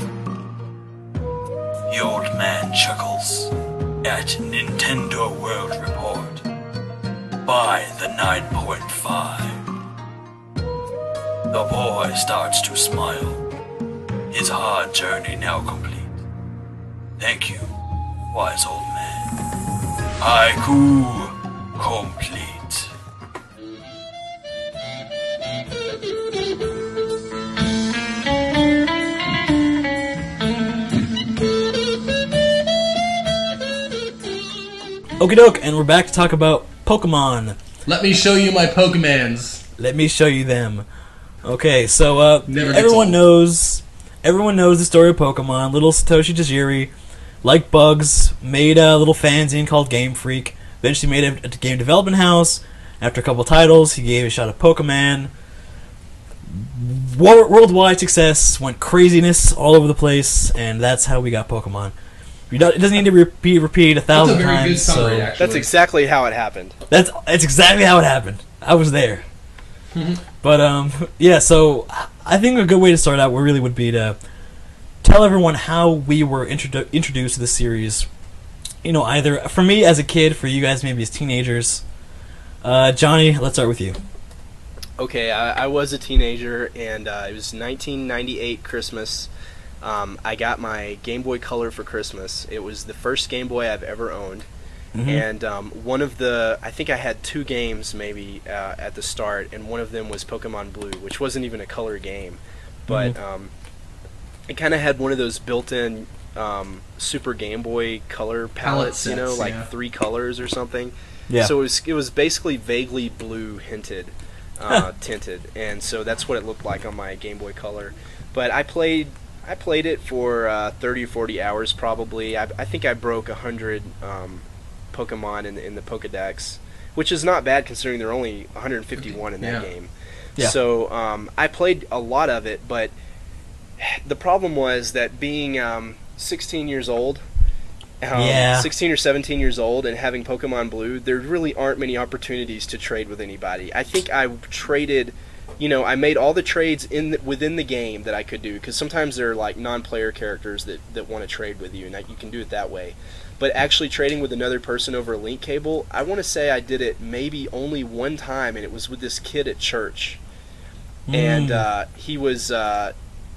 The old man chuckles at Nintendo World Report. By the nine point five. The boy starts to smile, his hard journey now complete. Thank you, wise old man. Haiku complete. Okie doke, and we're back to talk about Pokemon. Let me show you my Pokemans. Let me show you them. Okay, so uh, Never gets everyone old. knows, everyone knows the story of Pokemon. Little Satoshi Tajiri, like Bugs, made a little fanzine called Game Freak. Eventually made it at a game development house. After a couple titles, he gave a shot at Pokemon. Wor- worldwide success, went craziness all over the place, and that's how we got Pokemon. We don't- It doesn't need to re- be repeated a That's a thousand very times. good summary, so actually. That's exactly how it happened. that's that's exactly how it happened. I was there. But um, yeah. So I think a good way to start out really would be to tell everyone how we were introdu- introduced to the series. You know, either for me as a kid, for you guys maybe as teenagers. Uh, Johnny, let's start with you. Okay, I, I was a teenager, and uh, it was nineteen ninety-eight Christmas. Um, I got my Game Boy Color for Christmas. It was the first Game Boy I've ever owned. Mhm. And um, one of the, I think I had two games maybe uh, at the start, and one of them was Pokemon Blue, which wasn't even a color game. But Mhm. um, it kind of had one of those built-in um, Super Game Boy Color palettes, you know, sets, like yeah. three colors or something. Yeah. So it was, it was basically vaguely blue hinted, uh, tinted, and so that's what it looked like on my Game Boy Color. But I played, I played it for uh, thirty or forty hours probably. I, I think I broke a hundred um, Pokemon in the, in the Pokedex, which is not bad considering there are only one hundred fifty-one in that Yeah. game. Yeah. So um, I played a lot of it, but the problem was that being um, sixteen years old. Um, Yeah. sixteen or seventeen years old and having Pokemon Blue, there really aren't many opportunities to trade with anybody. I think I traded, you know, I made all the trades in the, within the game that I could do, because sometimes there are like non-player characters that, that want to trade with you, and that, you can do it that way. But actually trading with another person over a link cable, I want to say I did it maybe only one time, and it was with this kid at church. And Mm. uh, he was uh,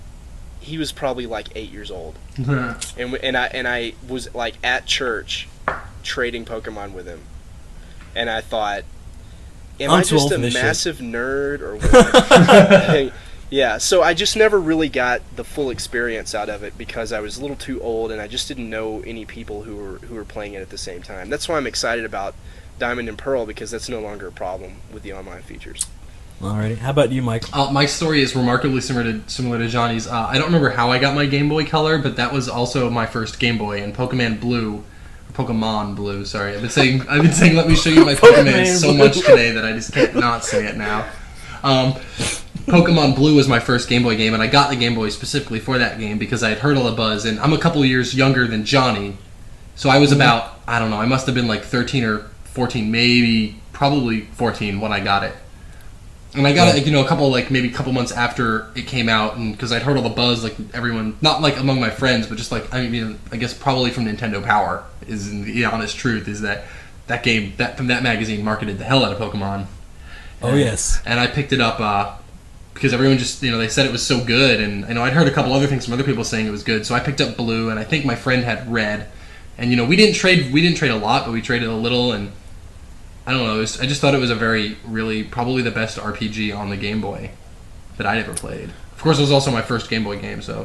he was probably like eight years old. And w- and I and I was like at church trading Pokemon with him, and I thought, am I'm I too just old a for this shit. massive nerd or what? Yeah, so I just never really got the full experience out of it because I was a little too old and I just didn't know any people who were who were playing it at the same time. That's why I'm excited about Diamond and Pearl, because that's no longer a problem with the online features. Alrighty. How about you, Mike? Uh, my story is remarkably similar to similar to Johnny's. Uh, I don't remember how I got my Game Boy Color, but that was also my first Game Boy. And Pokemon Blue, or Pokemon Blue. Sorry, I've been saying I've been saying let me show you my Pokemon Pokemon so Blue. much today that I just can't not say it now. Um, Pokemon Blue was my first Game Boy game, and I got the Game Boy specifically for that game because I had heard all the buzz. And I'm a couple years younger than Johnny, so I was about I don't know. I must have been like thirteen or fourteen, maybe probably fourteen when I got it. And I got it, like, you know, a couple, like, maybe a couple months after it came out, and because I'd heard all the buzz, like, everyone, not, like, among my friends, but just, like, I mean, I guess probably from Nintendo Power, is the honest truth, is that that game, that from that magazine, marketed the hell out of Pokemon. Oh, And- yes. And I picked it up, uh, because everyone just, you know, they said it was so good, and, you know, I'd heard a couple other things from other people saying it was good, so I picked up Blue, and I think my friend had Red, and, you know, we didn't trade, we didn't trade a lot, but we traded a little, and I don't know. It was, I just thought it was a very, really, probably the best R P G on the Game Boy that I'd ever played. Of course, it was also my first Game Boy game, so.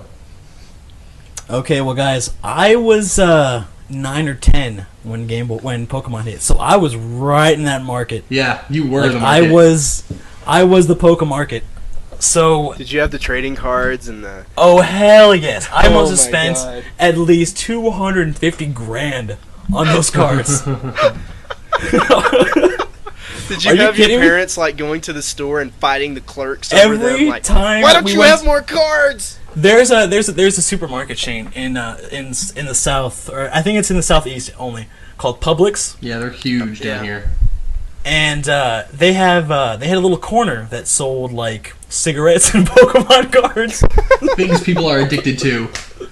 Okay, well, guys, I was uh, nine or ten when Game Boy, when Pokemon hit, so I was right in that market. Yeah, you were Like, the I market. was, I was the Poke market. So, Did you have the trading cards and the? oh hell yes, I Oh must have my spent God. at least two hundred and fifty grand on those cards. Did you Are you have your kidding me? parents like going to the store and fighting the clerks over them? Every Like, time why don't we you went- have more cards? There's a there's a, there's a supermarket chain in uh, in in the south, or I think it's in the southeast only, called Publix, Yeah, they're huge down Yeah. here. and uh, they have uh, they had a little corner that sold like cigarettes and Pokemon cards. Things people are addicted to.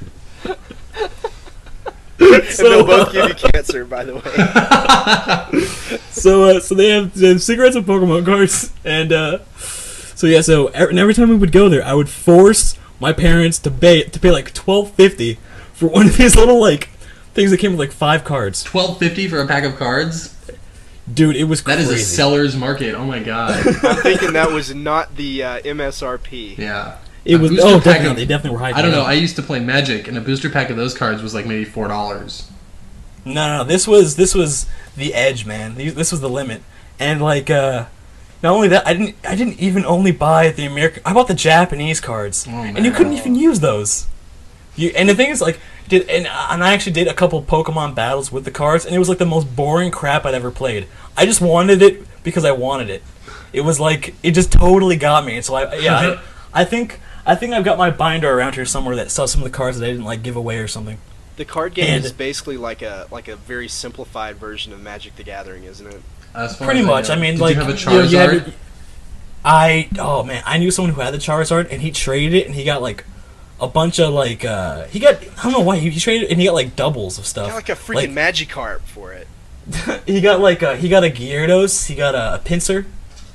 And So, they'll both uh, give you cancer, by the way. so uh, so they have, they have cigarettes and Pokemon cards, and uh, so yeah, so every, and every time we would go there, I would force my parents to pay to pay like twelve fifty for one of these little like things that came with like five cards. twelve fifty for a pack of cards? Dude, it was That crazy. is a seller's market. Oh my god. I'm thinking that was not the uh, M S R P. Yeah. It A was booster oh pack definitely of- they definitely were hyping I don't it know. up. I used to play Magic, and a booster pack of those cards was like maybe four dollars. No, no, no. This was this was the edge, man. These- This was the limit. And like, uh, not only that, I didn't I didn't even only buy the American. I bought the Japanese cards, Oh, and you couldn't man. even use those. You and the thing is, like, did and and I actually did a couple Pokemon battles with the cards, and it was like the most boring crap I'd ever played. I just wanted it because I wanted it. It was like it just totally got me. And so I yeah, I, I think I think I've got my binder around here somewhere that saw some of the cards that I didn't like give away or something. The card game And- is basically like a like a very simplified version of Magic the Gathering, isn't it? As far Pretty as much. know. I mean, Did like you have a you know, you had Charizard? to- I oh man, I knew someone who had the Charizard, and he traded it, and he got like a bunch of like uh he got I don't know why he, he traded, and he got like doubles of stuff. Got like a freaking Magikarp for it. he got like a, he got a Gyarados, he got a, a Pinsir.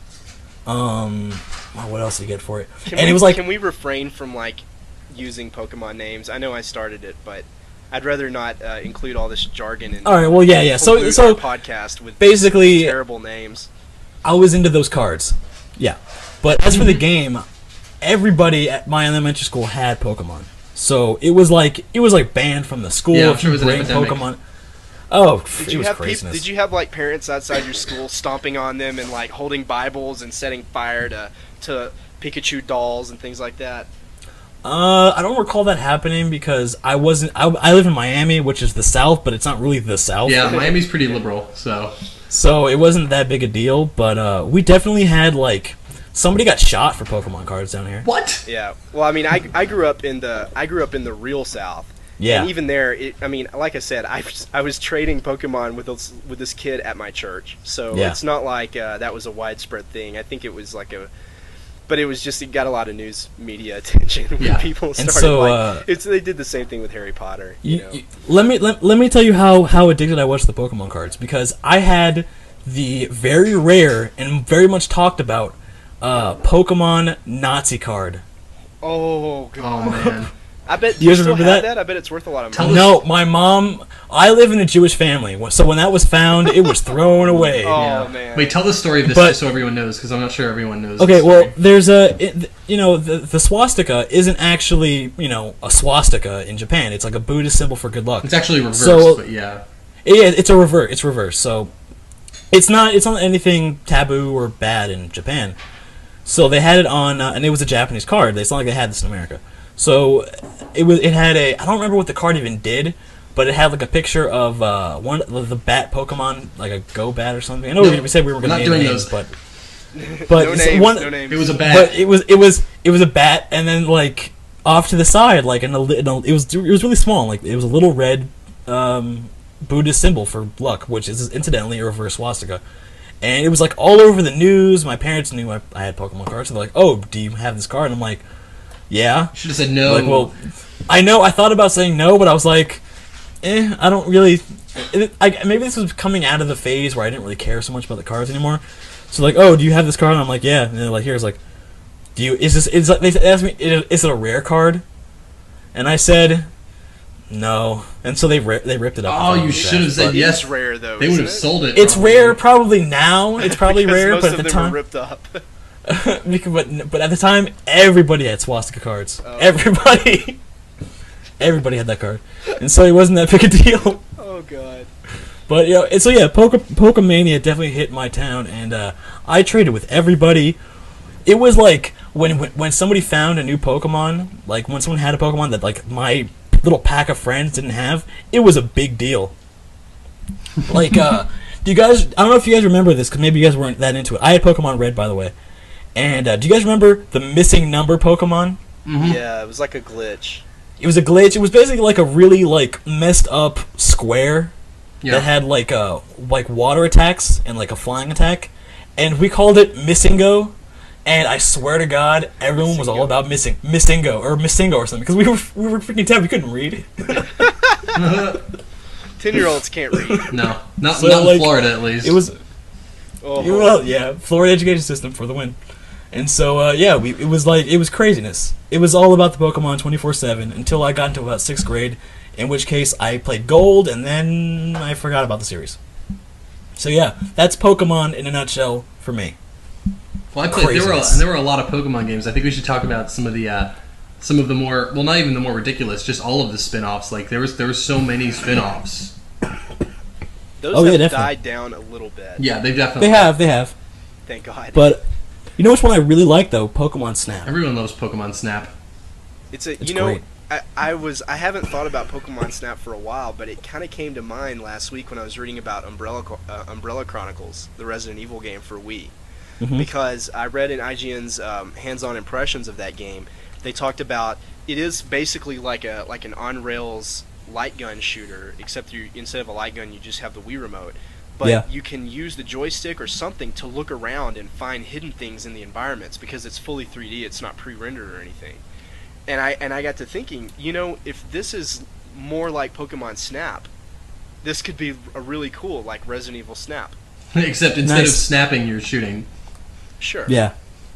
Um, oh, what else did he get for it? Can and we, it was like can we refrain from like using Pokemon names? I know I started it, but I'd rather not uh, include all this jargon in. all right, well, yeah, yeah. So pollute so our podcast with basically, terrible names. I was into those cards. Yeah. But as for the game, everybody at my elementary school had Pokemon. So it was like it was like banned from the school Yeah, I'm if sure you it was an bring epidemic. Pokemon. Oh, pff, Did it you was have peop- craziness. Did you have like parents outside your school stomping on them and like holding Bibles and setting fire to to Pikachu dolls and things like that? Uh, I don't recall that happening because I wasn't. I, I live in Miami, which is the South, but it's not really the South. Yeah, Miami's pretty liberal, so So it wasn't that big a deal. But uh, we definitely had like somebody got shot for Pokemon cards down here. what? Yeah. Well, I mean, I, I grew up in the I grew up in the real South. Yeah. And even there, it, I mean, like I said, I was, I was trading Pokemon with this, with this kid at my church, so Yeah. it's not like uh, that was a widespread thing. I think it was like a, but it was just it got a lot of news media attention when Yeah. people started so, like uh, it's. They did the same thing with Harry Potter. You, You- know, you- let me let, let me tell you how, how addicted I was to the Pokemon cards because I had the very rare and very much talked about uh, Pokemon Nazi card. oh god, Oh man. I bet You you guys still remember have that? that? I bet it's worth a lot of Tell money. us- No, my mom. I live in a Jewish family, so when that was found, it was thrown away. Oh Yeah. man. Wait, tell the story of this But- just so everyone knows, because I'm not sure everyone knows. Okay, this well, story. there's a, it, you know, the, the swastika isn't actually, you know, a swastika in Japan. It's like a Buddhist symbol for good luck. It's actually reversed, So- but yeah. Yeah, it's a reverse. It's reverse. So it's not. It's not anything taboo or bad in Japan. So they had it on, uh, and it was a Japanese card. It's not like they had this in America. So it was. It had a. I don't remember what the card even did, but it had like a picture of uh, one of the bat Pokemon, like a Go Bat or something. I know No, we said we were we're going to not name doing names, those. but but no it's names. one. no names. It was a bat. But it was it was it was a bat, and then like off to the side, like in a, li- in a it was it was really small, like it was a little red um, Buddhist symbol for luck, which is incidentally a reverse swastika. And it was like all over the news. My parents knew I, I had Pokemon cards, so they're like, "Oh, do you have this card?" And I'm like, "Yeah." Should have said no. Like, well, I know. I thought about saying no, but I was like, "Eh, I don't really." It, I, maybe this was coming out of the phase where I didn't really care so much about the cards anymore. So like, "Oh, do you have this card?" And I'm like, "Yeah." And they're like, "Here's like, do you? Is this? Is like they asked me, "Is is it a rare card?" And I said, "No." And so they ri- they ripped it up. Oh, and you thrown it in the should trash. have said But yes. It's rare though. They would isn't have it? sold it. It's probably. rare, probably now. It's probably Because rare, most but of at the them were time, ripped up. because, but but at the time, everybody had swastika cards. Oh. Everybody, everybody had that card, and so it wasn't that big a deal. Oh god. But you know, and so yeah, Poke Pokemania definitely hit my town, and uh, I traded with everybody. It was like when, when when somebody found a new Pokemon, like when someone had a Pokemon that like my little pack of friends didn't have, it was a big deal. Like, uh, do you guys? I don't know if you guys remember this because maybe you guys weren't that into it. I had Pokemon Red, by the way, and uh, do you guys remember the missing number Pokemon? Mhm. Yeah, it was like a glitch. It was a glitch. It was basically like a really like messed up square Yeah. that had like uh like water attacks and like a flying attack, and we called it Missingo. And I swear to God, everyone was all Missingo. about missing Missingo or Missingo or something because we were we were freaking ten. We couldn't read. Ten-year-olds can't read. No, not, So, not in like, Florida at least. It was Oh, well, yeah, Florida education system for the win. And so uh, yeah, we it was like it was craziness. It was all about the Pokemon twenty-four seven until I got into about sixth grade, in which case I played Gold and then I forgot about the series. So yeah, that's Pokemon in a nutshell for me. Well, I played. There were a, Craziness. and there were a lot of Pokemon games. I think we should talk about some of the, uh, some of the more, well, not even the more ridiculous, just all of the spin-offs. Like there was, there were so many spin-offs. Those Oh, yeah, have definitely. died down a little bit. Yeah, they definitely. They have, they have. Thank God. But you know which one I really like though? Pokemon Snap. Everyone loves Pokemon Snap. It's a It's you know great. I, I was I haven't thought about Pokemon Snap for a while, but it kind of came to mind last week when I was reading about Umbrella Co- uh, Umbrella Chronicles, the Resident Evil game for Wii, Mhm. because I read in I G N's um, hands-on impressions of that game. They talked about it is basically like a like an on rails light gun shooter, except you instead of a light gun you just have the Wii remote. But Yeah. you can use the joystick or something to look around and find hidden things in the environments because it's fully three D. It's not pre-rendered or anything. And I and I got to thinking, you know, if this is more like Pokemon Snap, this could be a really cool, like Resident Evil Snap. Except instead Nice. of snapping, you're shooting. Sure. Yeah.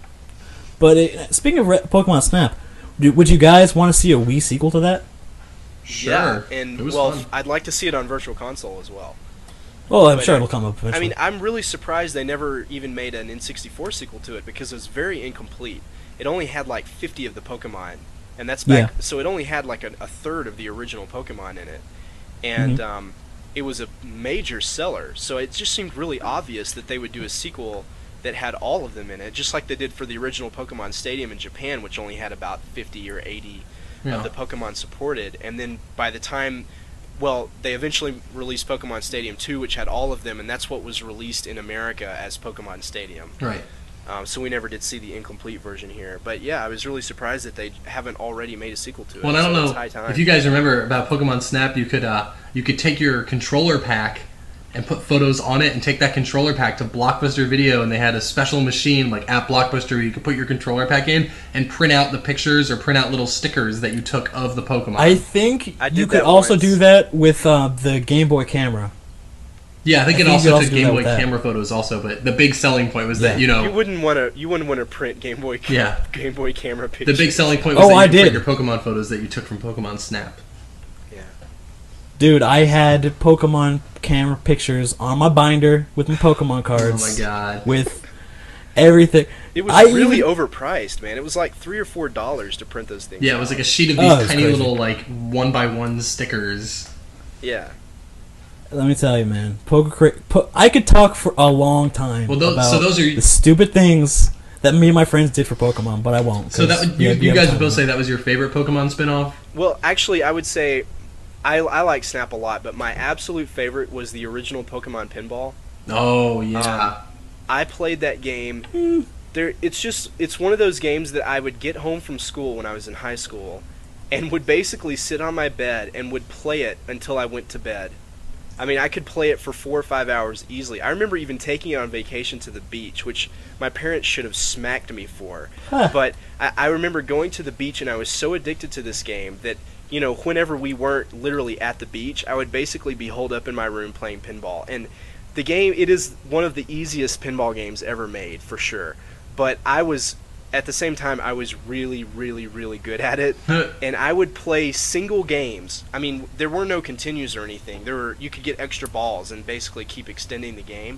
But it, speaking of Re- Pokemon Snap, do, would you guys want to see a Wii sequel to that? Sure. Yeah, and it was well, fun. I'd like to see it on Virtual Console as well. Well, I'm But, sure uh, it'll come up eventually. I mean, I'm really surprised they never even made an N sixty-four sequel to it because it was very incomplete. It only had like fifty of the Pokemon, and that's back. Yeah. So it only had like a, a third of the original Pokemon in it, and Mhm. um, it was a major seller. So it just seemed really obvious that they would do a sequel that had all of them in it, just like they did for the original Pokemon Stadium in Japan, which only had about fifty or eighty Yeah. of the Pokemon supported. And then by the time, well, they eventually released Pokemon Stadium two, which had all of them, and that's what was released in America as Pokemon Stadium. Right. Um, so we never did see the incomplete version here. But yeah, I was really surprised that they haven't already made a sequel to it. Well, I don't so it's know high time. if you guys remember about Pokemon Snap. You could uh, you could take your controller pack and put photos on it, and take that controller pack to Blockbuster Video, and they had a special machine like at Blockbuster where you could put your controller pack in and print out the pictures or print out little stickers that you took of the Pokemon. I think I did you could that also once. do that with uh, the Game Boy camera. yeah, I think I it think you also could also took do Game that Boy with that. camera photos also, but the big selling point was that Yeah. you know you wouldn't want to. You wouldn't want to print Game Boy. Yeah. Game Boy camera pictures. the big selling point was Oh, that you I could print did. your Pokemon photos that you took from Pokemon Snap. Yeah. Dude, I had Pokemon camera pictures on my binder with my Pokemon Oh cards. my god. With everything. It was I really even- overpriced, man. It was like three or four dollars to print those things. Yeah, it was out. like a sheet of Oh, these it's tiny crazy. little like one by one stickers. Yeah. Let me tell you, man. Poker cra- po- I could talk for a long time Well, those- about so those are- the stupid things that me and my friends did for Pokemon, but I won't. So that 'cause would, you, we you have guys time. would both say that was your favorite Pokemon spin-off? Well, actually, I would say I, I like Snap a lot, but my absolute favorite was the original Pokemon Pinball. Oh yeah. I played that game. There, it's just it's one of those games that I would get home from school when I was in high school, and would basically sit on my bed and would play it until I went to bed. I mean, I could play it for four or five hours easily. I remember even taking it on vacation to the beach, which my parents should have smacked me for. Huh. But I, I remember going to the beach, and I was so addicted to this game that, you know, whenever we weren't literally at the beach, I would basically be holed up in my room playing pinball. And the game, it is one of the easiest pinball games ever made, for sure. But I was, at the same time, I was really, really, really good at it. And I would play single games. I mean, there were no continues or anything. There were you could get extra balls and basically keep extending the game.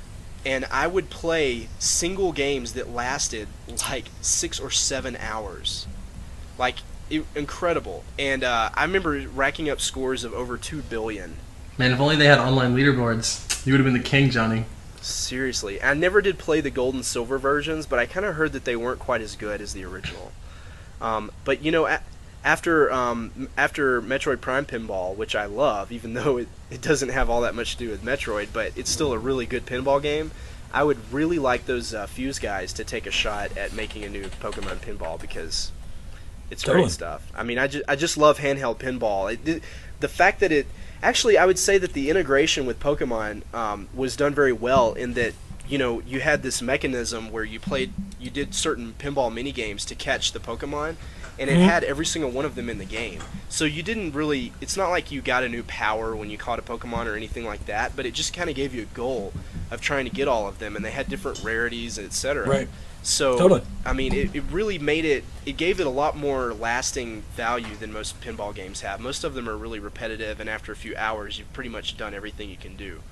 And I would play single games that lasted like six or seven hours, like it, incredible. And uh, I remember racking up scores of over two billion. Man, if only they had online leaderboards, you would have been the king, Johnny. Seriously, I never did play the gold and silver versions, but I kind of heard that they weren't quite as good as the original. Um, but you know, a- after um, after Metroid Prime Pinball, which I love, even though it, it doesn't have all that much to do with Metroid, but it's still a really good pinball game. I would really like those uh, Fuse guys to take a shot at making a new Pokemon Pinball because it's Totally. great stuff. I mean, I just I just love handheld pinball. It, it, the fact that it actually, I would say that the integration with Pokemon um, was done very well in that, you know, you had this mechanism where you played, you did certain pinball mini games to catch the Pokemon, and it Mhm. had every single one of them in the game. So you didn't really, it's not like you got a new power when you caught a Pokemon or anything like that, but it just kind of gave you a goal of trying to get all of them, and they had different rarities, et cetera. Right. So, Totally. I mean, it, it really made it, it gave it a lot more lasting value than most pinball games have. Most of them are really repetitive, and after a few hours, you've pretty much done everything you can do.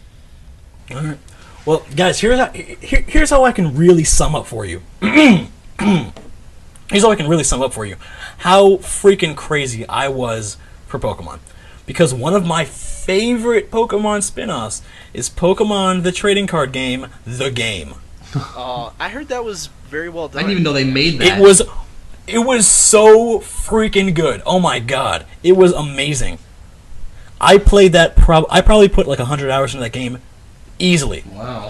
All right. Well, guys, here's how, here, here's how I can really sum up for you. Here's how I can really sum up for you how freaking crazy I was for Pokemon. because one of my favorite Pokemon spin-offs is Pokemon the trading card game, The Game. Uh, I heard that was very well done. I didn't even know they made that. It was it was so freaking good. Oh my god. It was amazing. I played that prob I probably put like one hundred hours into that game easily. Wow.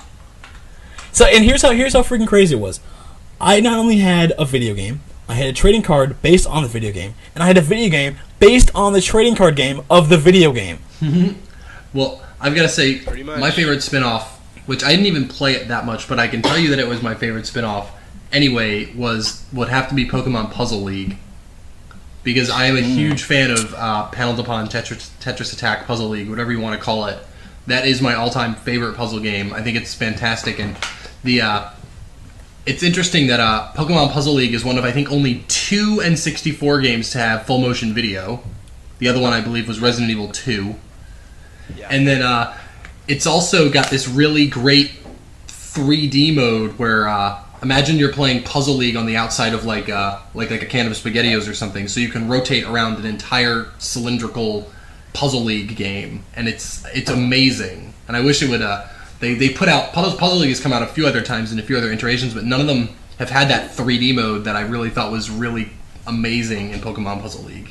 So, and here's how here's how freaking crazy it was. I not only had a video game, I had a trading card based on the video game, and I had a video game based on the trading card game of the video game. Well, I've got to say, Pretty much. my favorite spin-off, which I didn't even play it that much, but I can tell you that it was my favorite spin-off anyway, was would have to be Pokemon Puzzle League. Because I am a huge fan of uh, Panel Upon Tetris, Tetris Attack Puzzle League, whatever you want to call it. That is my all-time favorite puzzle game. I think it's fantastic, and the uh, it's interesting that uh, Pokemon Puzzle League is one of, I think, only two N sixty-four games to have full-motion video. The other one, I believe, was Resident Evil two. Yeah. And then uh, it's also got this really great three D mode where uh, imagine you're playing Puzzle League on the outside of like uh, like like a can of SpaghettiOs or something, so you can rotate around an entire cylindrical Puzzle League game, and it's it's amazing. And I wish it would. Uh, they they put out Puzzle Puzzle League has come out a few other times in a few other iterations, but none of them have had that three D mode that I really thought was really amazing in Pokemon Puzzle League.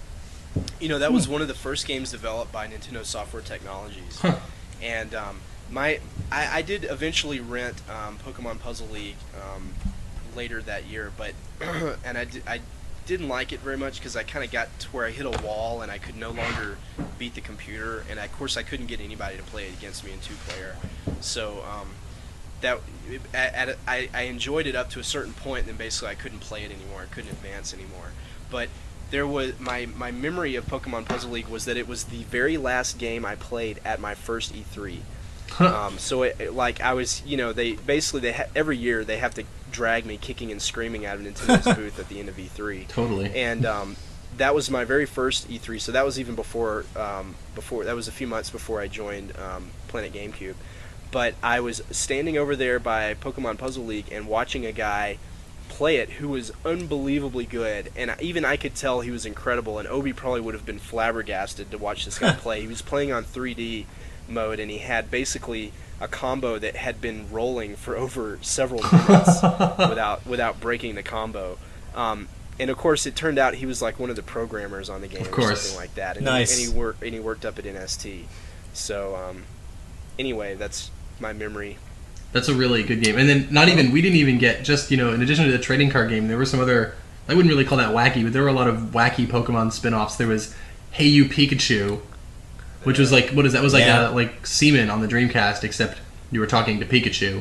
You know, that was one of the first games developed by Nintendo Software Technologies. Huh. And um, my, I, I did eventually rent um, Pokemon Puzzle League um, later that year, but and I, di- I didn't like it very much because I kind of got to where I hit a wall and I could no longer beat the computer, and of course I couldn't get anybody to play it against me in two-player. So um, that at, at, I, I enjoyed it up to a certain point, and then basically I couldn't play it anymore. I couldn't advance anymore. But there was my my memory of Pokemon Puzzle League was that it was the very last game I played at my first E three. Um, so it, it, like I was, you know, they basically they ha- every year they have to drag me kicking and screaming out of Nintendo's booth at the end of E three. Totally. And um, that was my very first E three. So that was even before um, before that was a few months before I joined um, Planet GameCube. But I was standing over there by Pokemon Puzzle League and watching a guy play it who was unbelievably good, and even I could tell he was incredible, and Obi probably would have been flabbergasted to watch this guy play. He was playing on three D mode, and he had basically a combo that had been rolling for over several minutes without without breaking the combo. Um, and of course, it turned out he was like one of the programmers on the game, Of or course. something like that. And Nice. He, and he worked and he worked up at N S T. So um, anyway, that's my memory. That's a really good game. And then not even, we didn't even get just, you know, in addition to the trading card game, there were some other, I wouldn't really call that wacky, but there were a lot of wacky Pokemon spin-offs. There was Hey You Pikachu, which was like, what is that? It was like Yeah. a, like Seaman on the Dreamcast, except you were talking to Pikachu.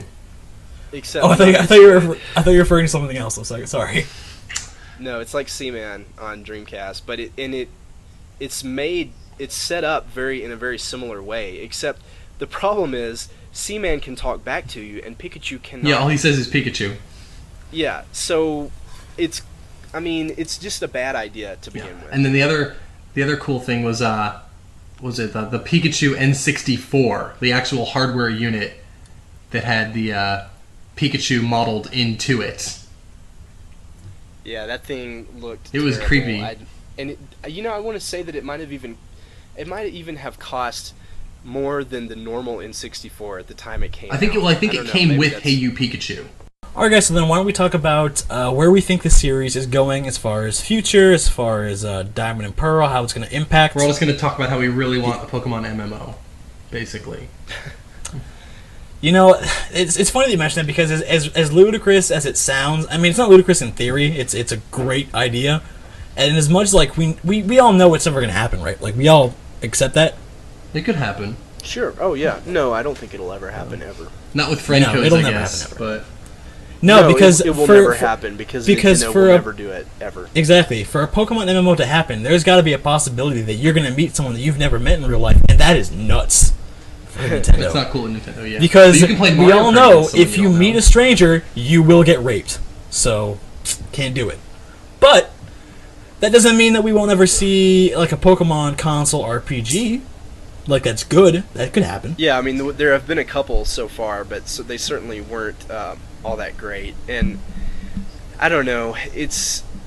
Except Oh, I thought, I thought you were refer- I thought you were referring to something else. I'm sorry. Sorry. No, it's like Seaman on Dreamcast, but it and it it's made it's set up very in a very similar way. Except the problem is Seaman can talk back to you, and Pikachu cannot. Yeah, all he says is Pikachu. Yeah, so it's I mean it's just a bad idea to begin Yeah. with. And then the other, the other cool thing was, uh, was it the, the Pikachu N sixty-four, the actual hardware unit that had the uh, Pikachu modeled into it. Yeah, that thing looked. It was terrible. creepy. I'd- and it, you know, I want to say that it might have even, it might even have cost more than the normal N sixty-four at the time it came. I think it, out. well, I think I it don't know, came maybe with that's- Hey You Pikachu. Alright guys, so then why don't we talk about uh, where we think the series is going as far as future, as far as uh, Diamond and Pearl, how it's going to impact. We're all just going to talk about how we really want a Pokemon M M O, basically. You know, it's it's funny that you mention that because as, as as ludicrous as it sounds, I mean, it's not ludicrous in theory. It's it's a great idea, and as much like we we, we all know it's never going to happen, right? Like we all accept that. It could happen. Sure. Oh yeah. No, I don't think it'll ever happen ever. Not with friend No, codes, it'll I never guess. happen ever. But No, because it, it will for, never for- happen because because Nintendo for will a- never do it ever. Exactly. For a Pokemon M M O to happen, there's got to be a possibility that you're going to meet someone that you've never met in real life, and that is nuts for Nintendo. it's not cool in Nintendo, yeah. Because But you can play we Mario all Kart know against someone if you don't meet know. a stranger, you will get raped. So, can't do it. But that doesn't mean that we won't ever see like a Pokemon console R P G. Like that's good. That could happen. Yeah, I mean th- there have been a couple so far, but so they certainly weren't um, all that great. And I don't know. It's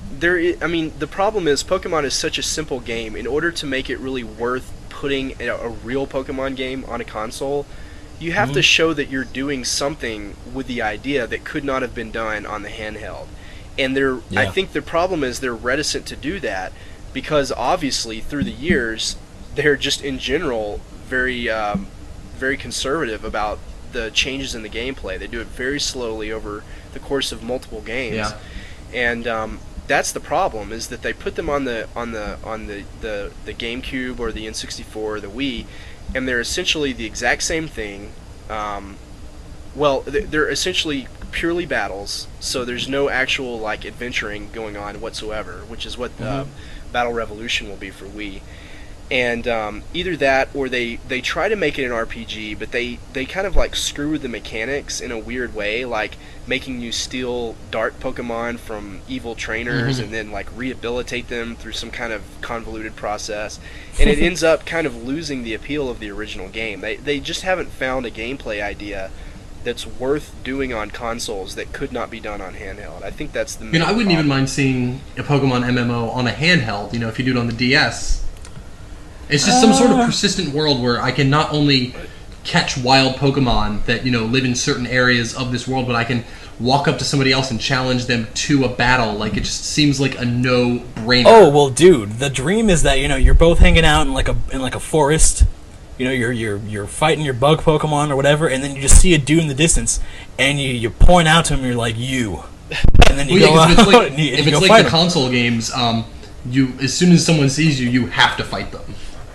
there. I, I mean, the problem is Pokemon is such a simple game. In order to make it really worth putting a, a real Pokemon game on a console, you have mm-hmm. to show that you're doing something with the idea that could not have been done on the handheld. And they're, yeah. I think the problem is they're reticent to do that because obviously through the years they're just in general very, um, very conservative about the changes in the gameplay. They do it very slowly over the course of multiple games, yeah. and um, that's the problem. Is that they put them on the on the on the, the, the GameCube or the N sixty-four or the Wii, and they're essentially the exact same thing. Um, well, they're essentially purely battles, so there's no actual like adventuring going on whatsoever, which is what uh, Mm-hmm. Battle Revolution will be for Wii. And um, either that or they, they try to make it an R P G, but they, they kind of like screw with the mechanics in a weird way, like making you steal dark Pokemon from evil trainers Mm-hmm. and then like rehabilitate them through some kind of convoluted process. And it ends up kind of losing the appeal of the original game. They, they just haven't found a gameplay idea that's worth doing on consoles that could not be done on handheld. I think that's the main You know, I wouldn't problem. even mind seeing a Pokemon M M O on a handheld, you know, if you do it on the D S. It's just some sort of persistent world where I can not only catch wild Pokemon that, you know, live in certain areas of this world, but I can walk up to somebody else and challenge them to a battle. Like, it just seems like a no-brainer. Oh well, dude, the dream is that, you know, you're both hanging out in like a in like a forest. You know, you're you're you're fighting your bug Pokemon or whatever, and then you just see a dude in the distance, and you, you point out to him, and you're like, you, and then you Well, go yeah, 'cause if it's out like, and you, and if you it's go like fight the him. console games, um, you as soon as someone sees you, you have to fight them.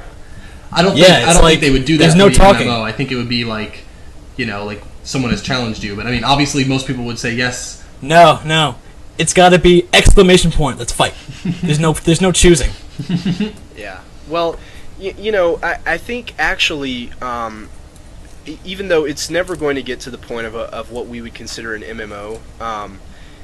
I don't Yeah, think I it's don't like, think they would do that. there's for no the talking. M M O. I think it would be like, you know, like someone has challenged you. But I mean, obviously, most people would say yes. No, no, it's got to be exclamation point. Let's fight. There's no there's no choosing. Yeah. Well, y- you know, I, I think actually, um, e- even though it's never going to get to the point of, a, of what we would consider an M M O, um,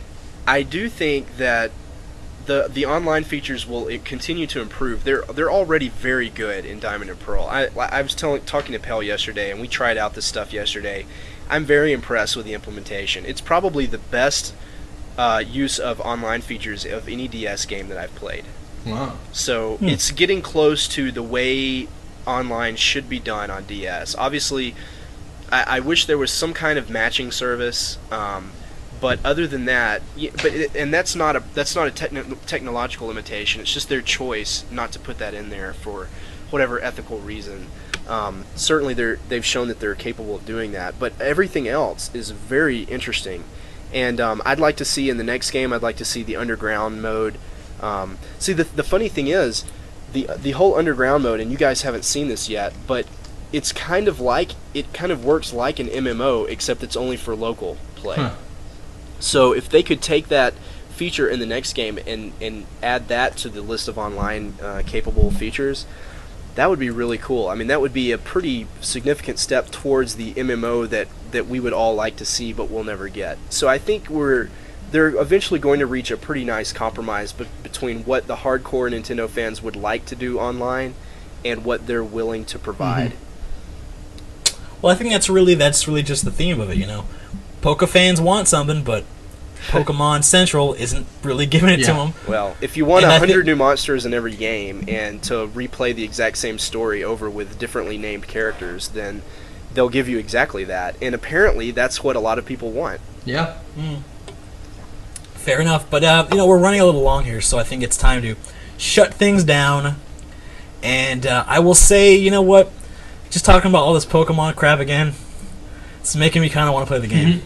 I do think that the the online features will it continue to improve. They're they're already very good in Diamond and Pearl. I I was telling talking to Pell yesterday, and we tried out this stuff yesterday. I'm very impressed with the implementation. It's probably the best uh, use of online features of any D S game that I've played. Wow. So it's getting close to the way online should be done on D S. Obviously, I, I wish there was some kind of matching service, um, but other than that, y- but it, and that's not a that's not a techno- technological limitation. It's just their choice not to put that in there for whatever ethical reason. Um, certainly, they're they've shown that they're capable of doing that. But everything else is very interesting, and um, I'd like to see in the next game. I'd like to see the underground mode. Um, see, the the funny thing is, the the whole underground mode, and you guys haven't seen this yet, but it's kind of like it kind of works like an M M O, except it's only for local play. Huh. So if they could take that feature in the next game and and add that to the list of online uh, capable features, that would be really cool. I mean, that would be a pretty significant step towards the M M O that that we would all like to see, but we'll never get. So I think we're they're eventually going to reach a pretty nice compromise be- between what the hardcore Nintendo fans would like to do online and what they're willing to provide. Well, I think that's really that's really just the theme of it, you know. Poke fans want something, but Pokemon Central isn't really giving it to Yeah. them. Well, if you want And a I thi- hundred new monsters in every game and to replay the exact same story over with differently named characters, then they'll give you exactly that. And apparently, that's what a lot of people want. Yeah. Fair enough, but uh, you know, we're running a little long here, so I think it's time to shut things down. And uh, I will say, you know what? Just talking about all this Pokemon crap again, it's making me kind of want to play the game.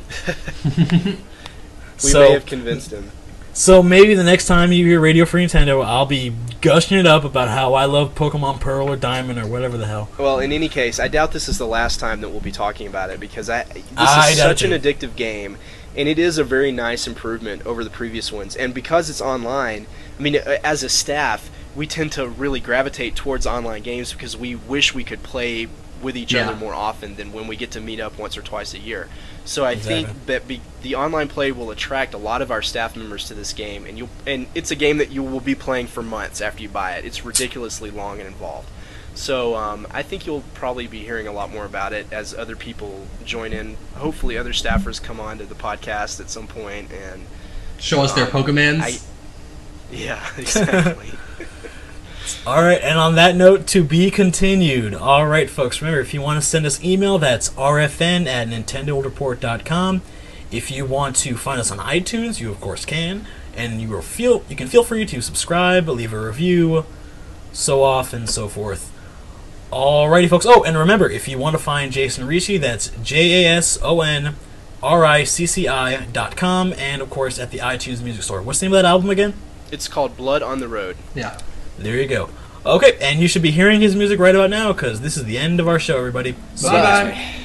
We so, may have convinced him. so maybe the next time you hear Radio Free Nintendo, I'll be gushing it up about how I love Pokemon Pearl or Diamond or whatever the hell. Well, in any case, I doubt this is the last time that we'll be talking about it because I, this I is doubt such an it addictive game, and it is a very nice improvement over the previous ones. And because it's online, I mean, uh, as a staff, we tend to really gravitate towards online games because we wish we could play with each Yeah. other more often than when we get to meet up once or twice a year. So I Exactly. think that be, the online play will attract a lot of our staff members to this game, and you and it's a game that you will be playing for months after you buy it. It's ridiculously long and involved. So um, I think you'll probably be hearing a lot more about it as other people join in. Hopefully, other staffers come on to the podcast at some point and Show us their Um, Pokemans. I- Yeah, exactly. All right, and on that note, to be continued. All right, folks, remember, if you want to send us email, that's r f n at nintendo report dot com. If you want to find us on iTunes, you of course can, and you will feel you can feel free to subscribe, leave a review, so off and so forth. Alrighty, folks. Oh, and remember, if you want to find Jason Ricci, that's J A S O N R I C C I dot com, and of course at the iTunes Music Store. What's the name of that album again? It's called Blood on the Road. Yeah. There you go. Okay, and you should be hearing his music right about now, because this is the end of our show, everybody. Bye-bye.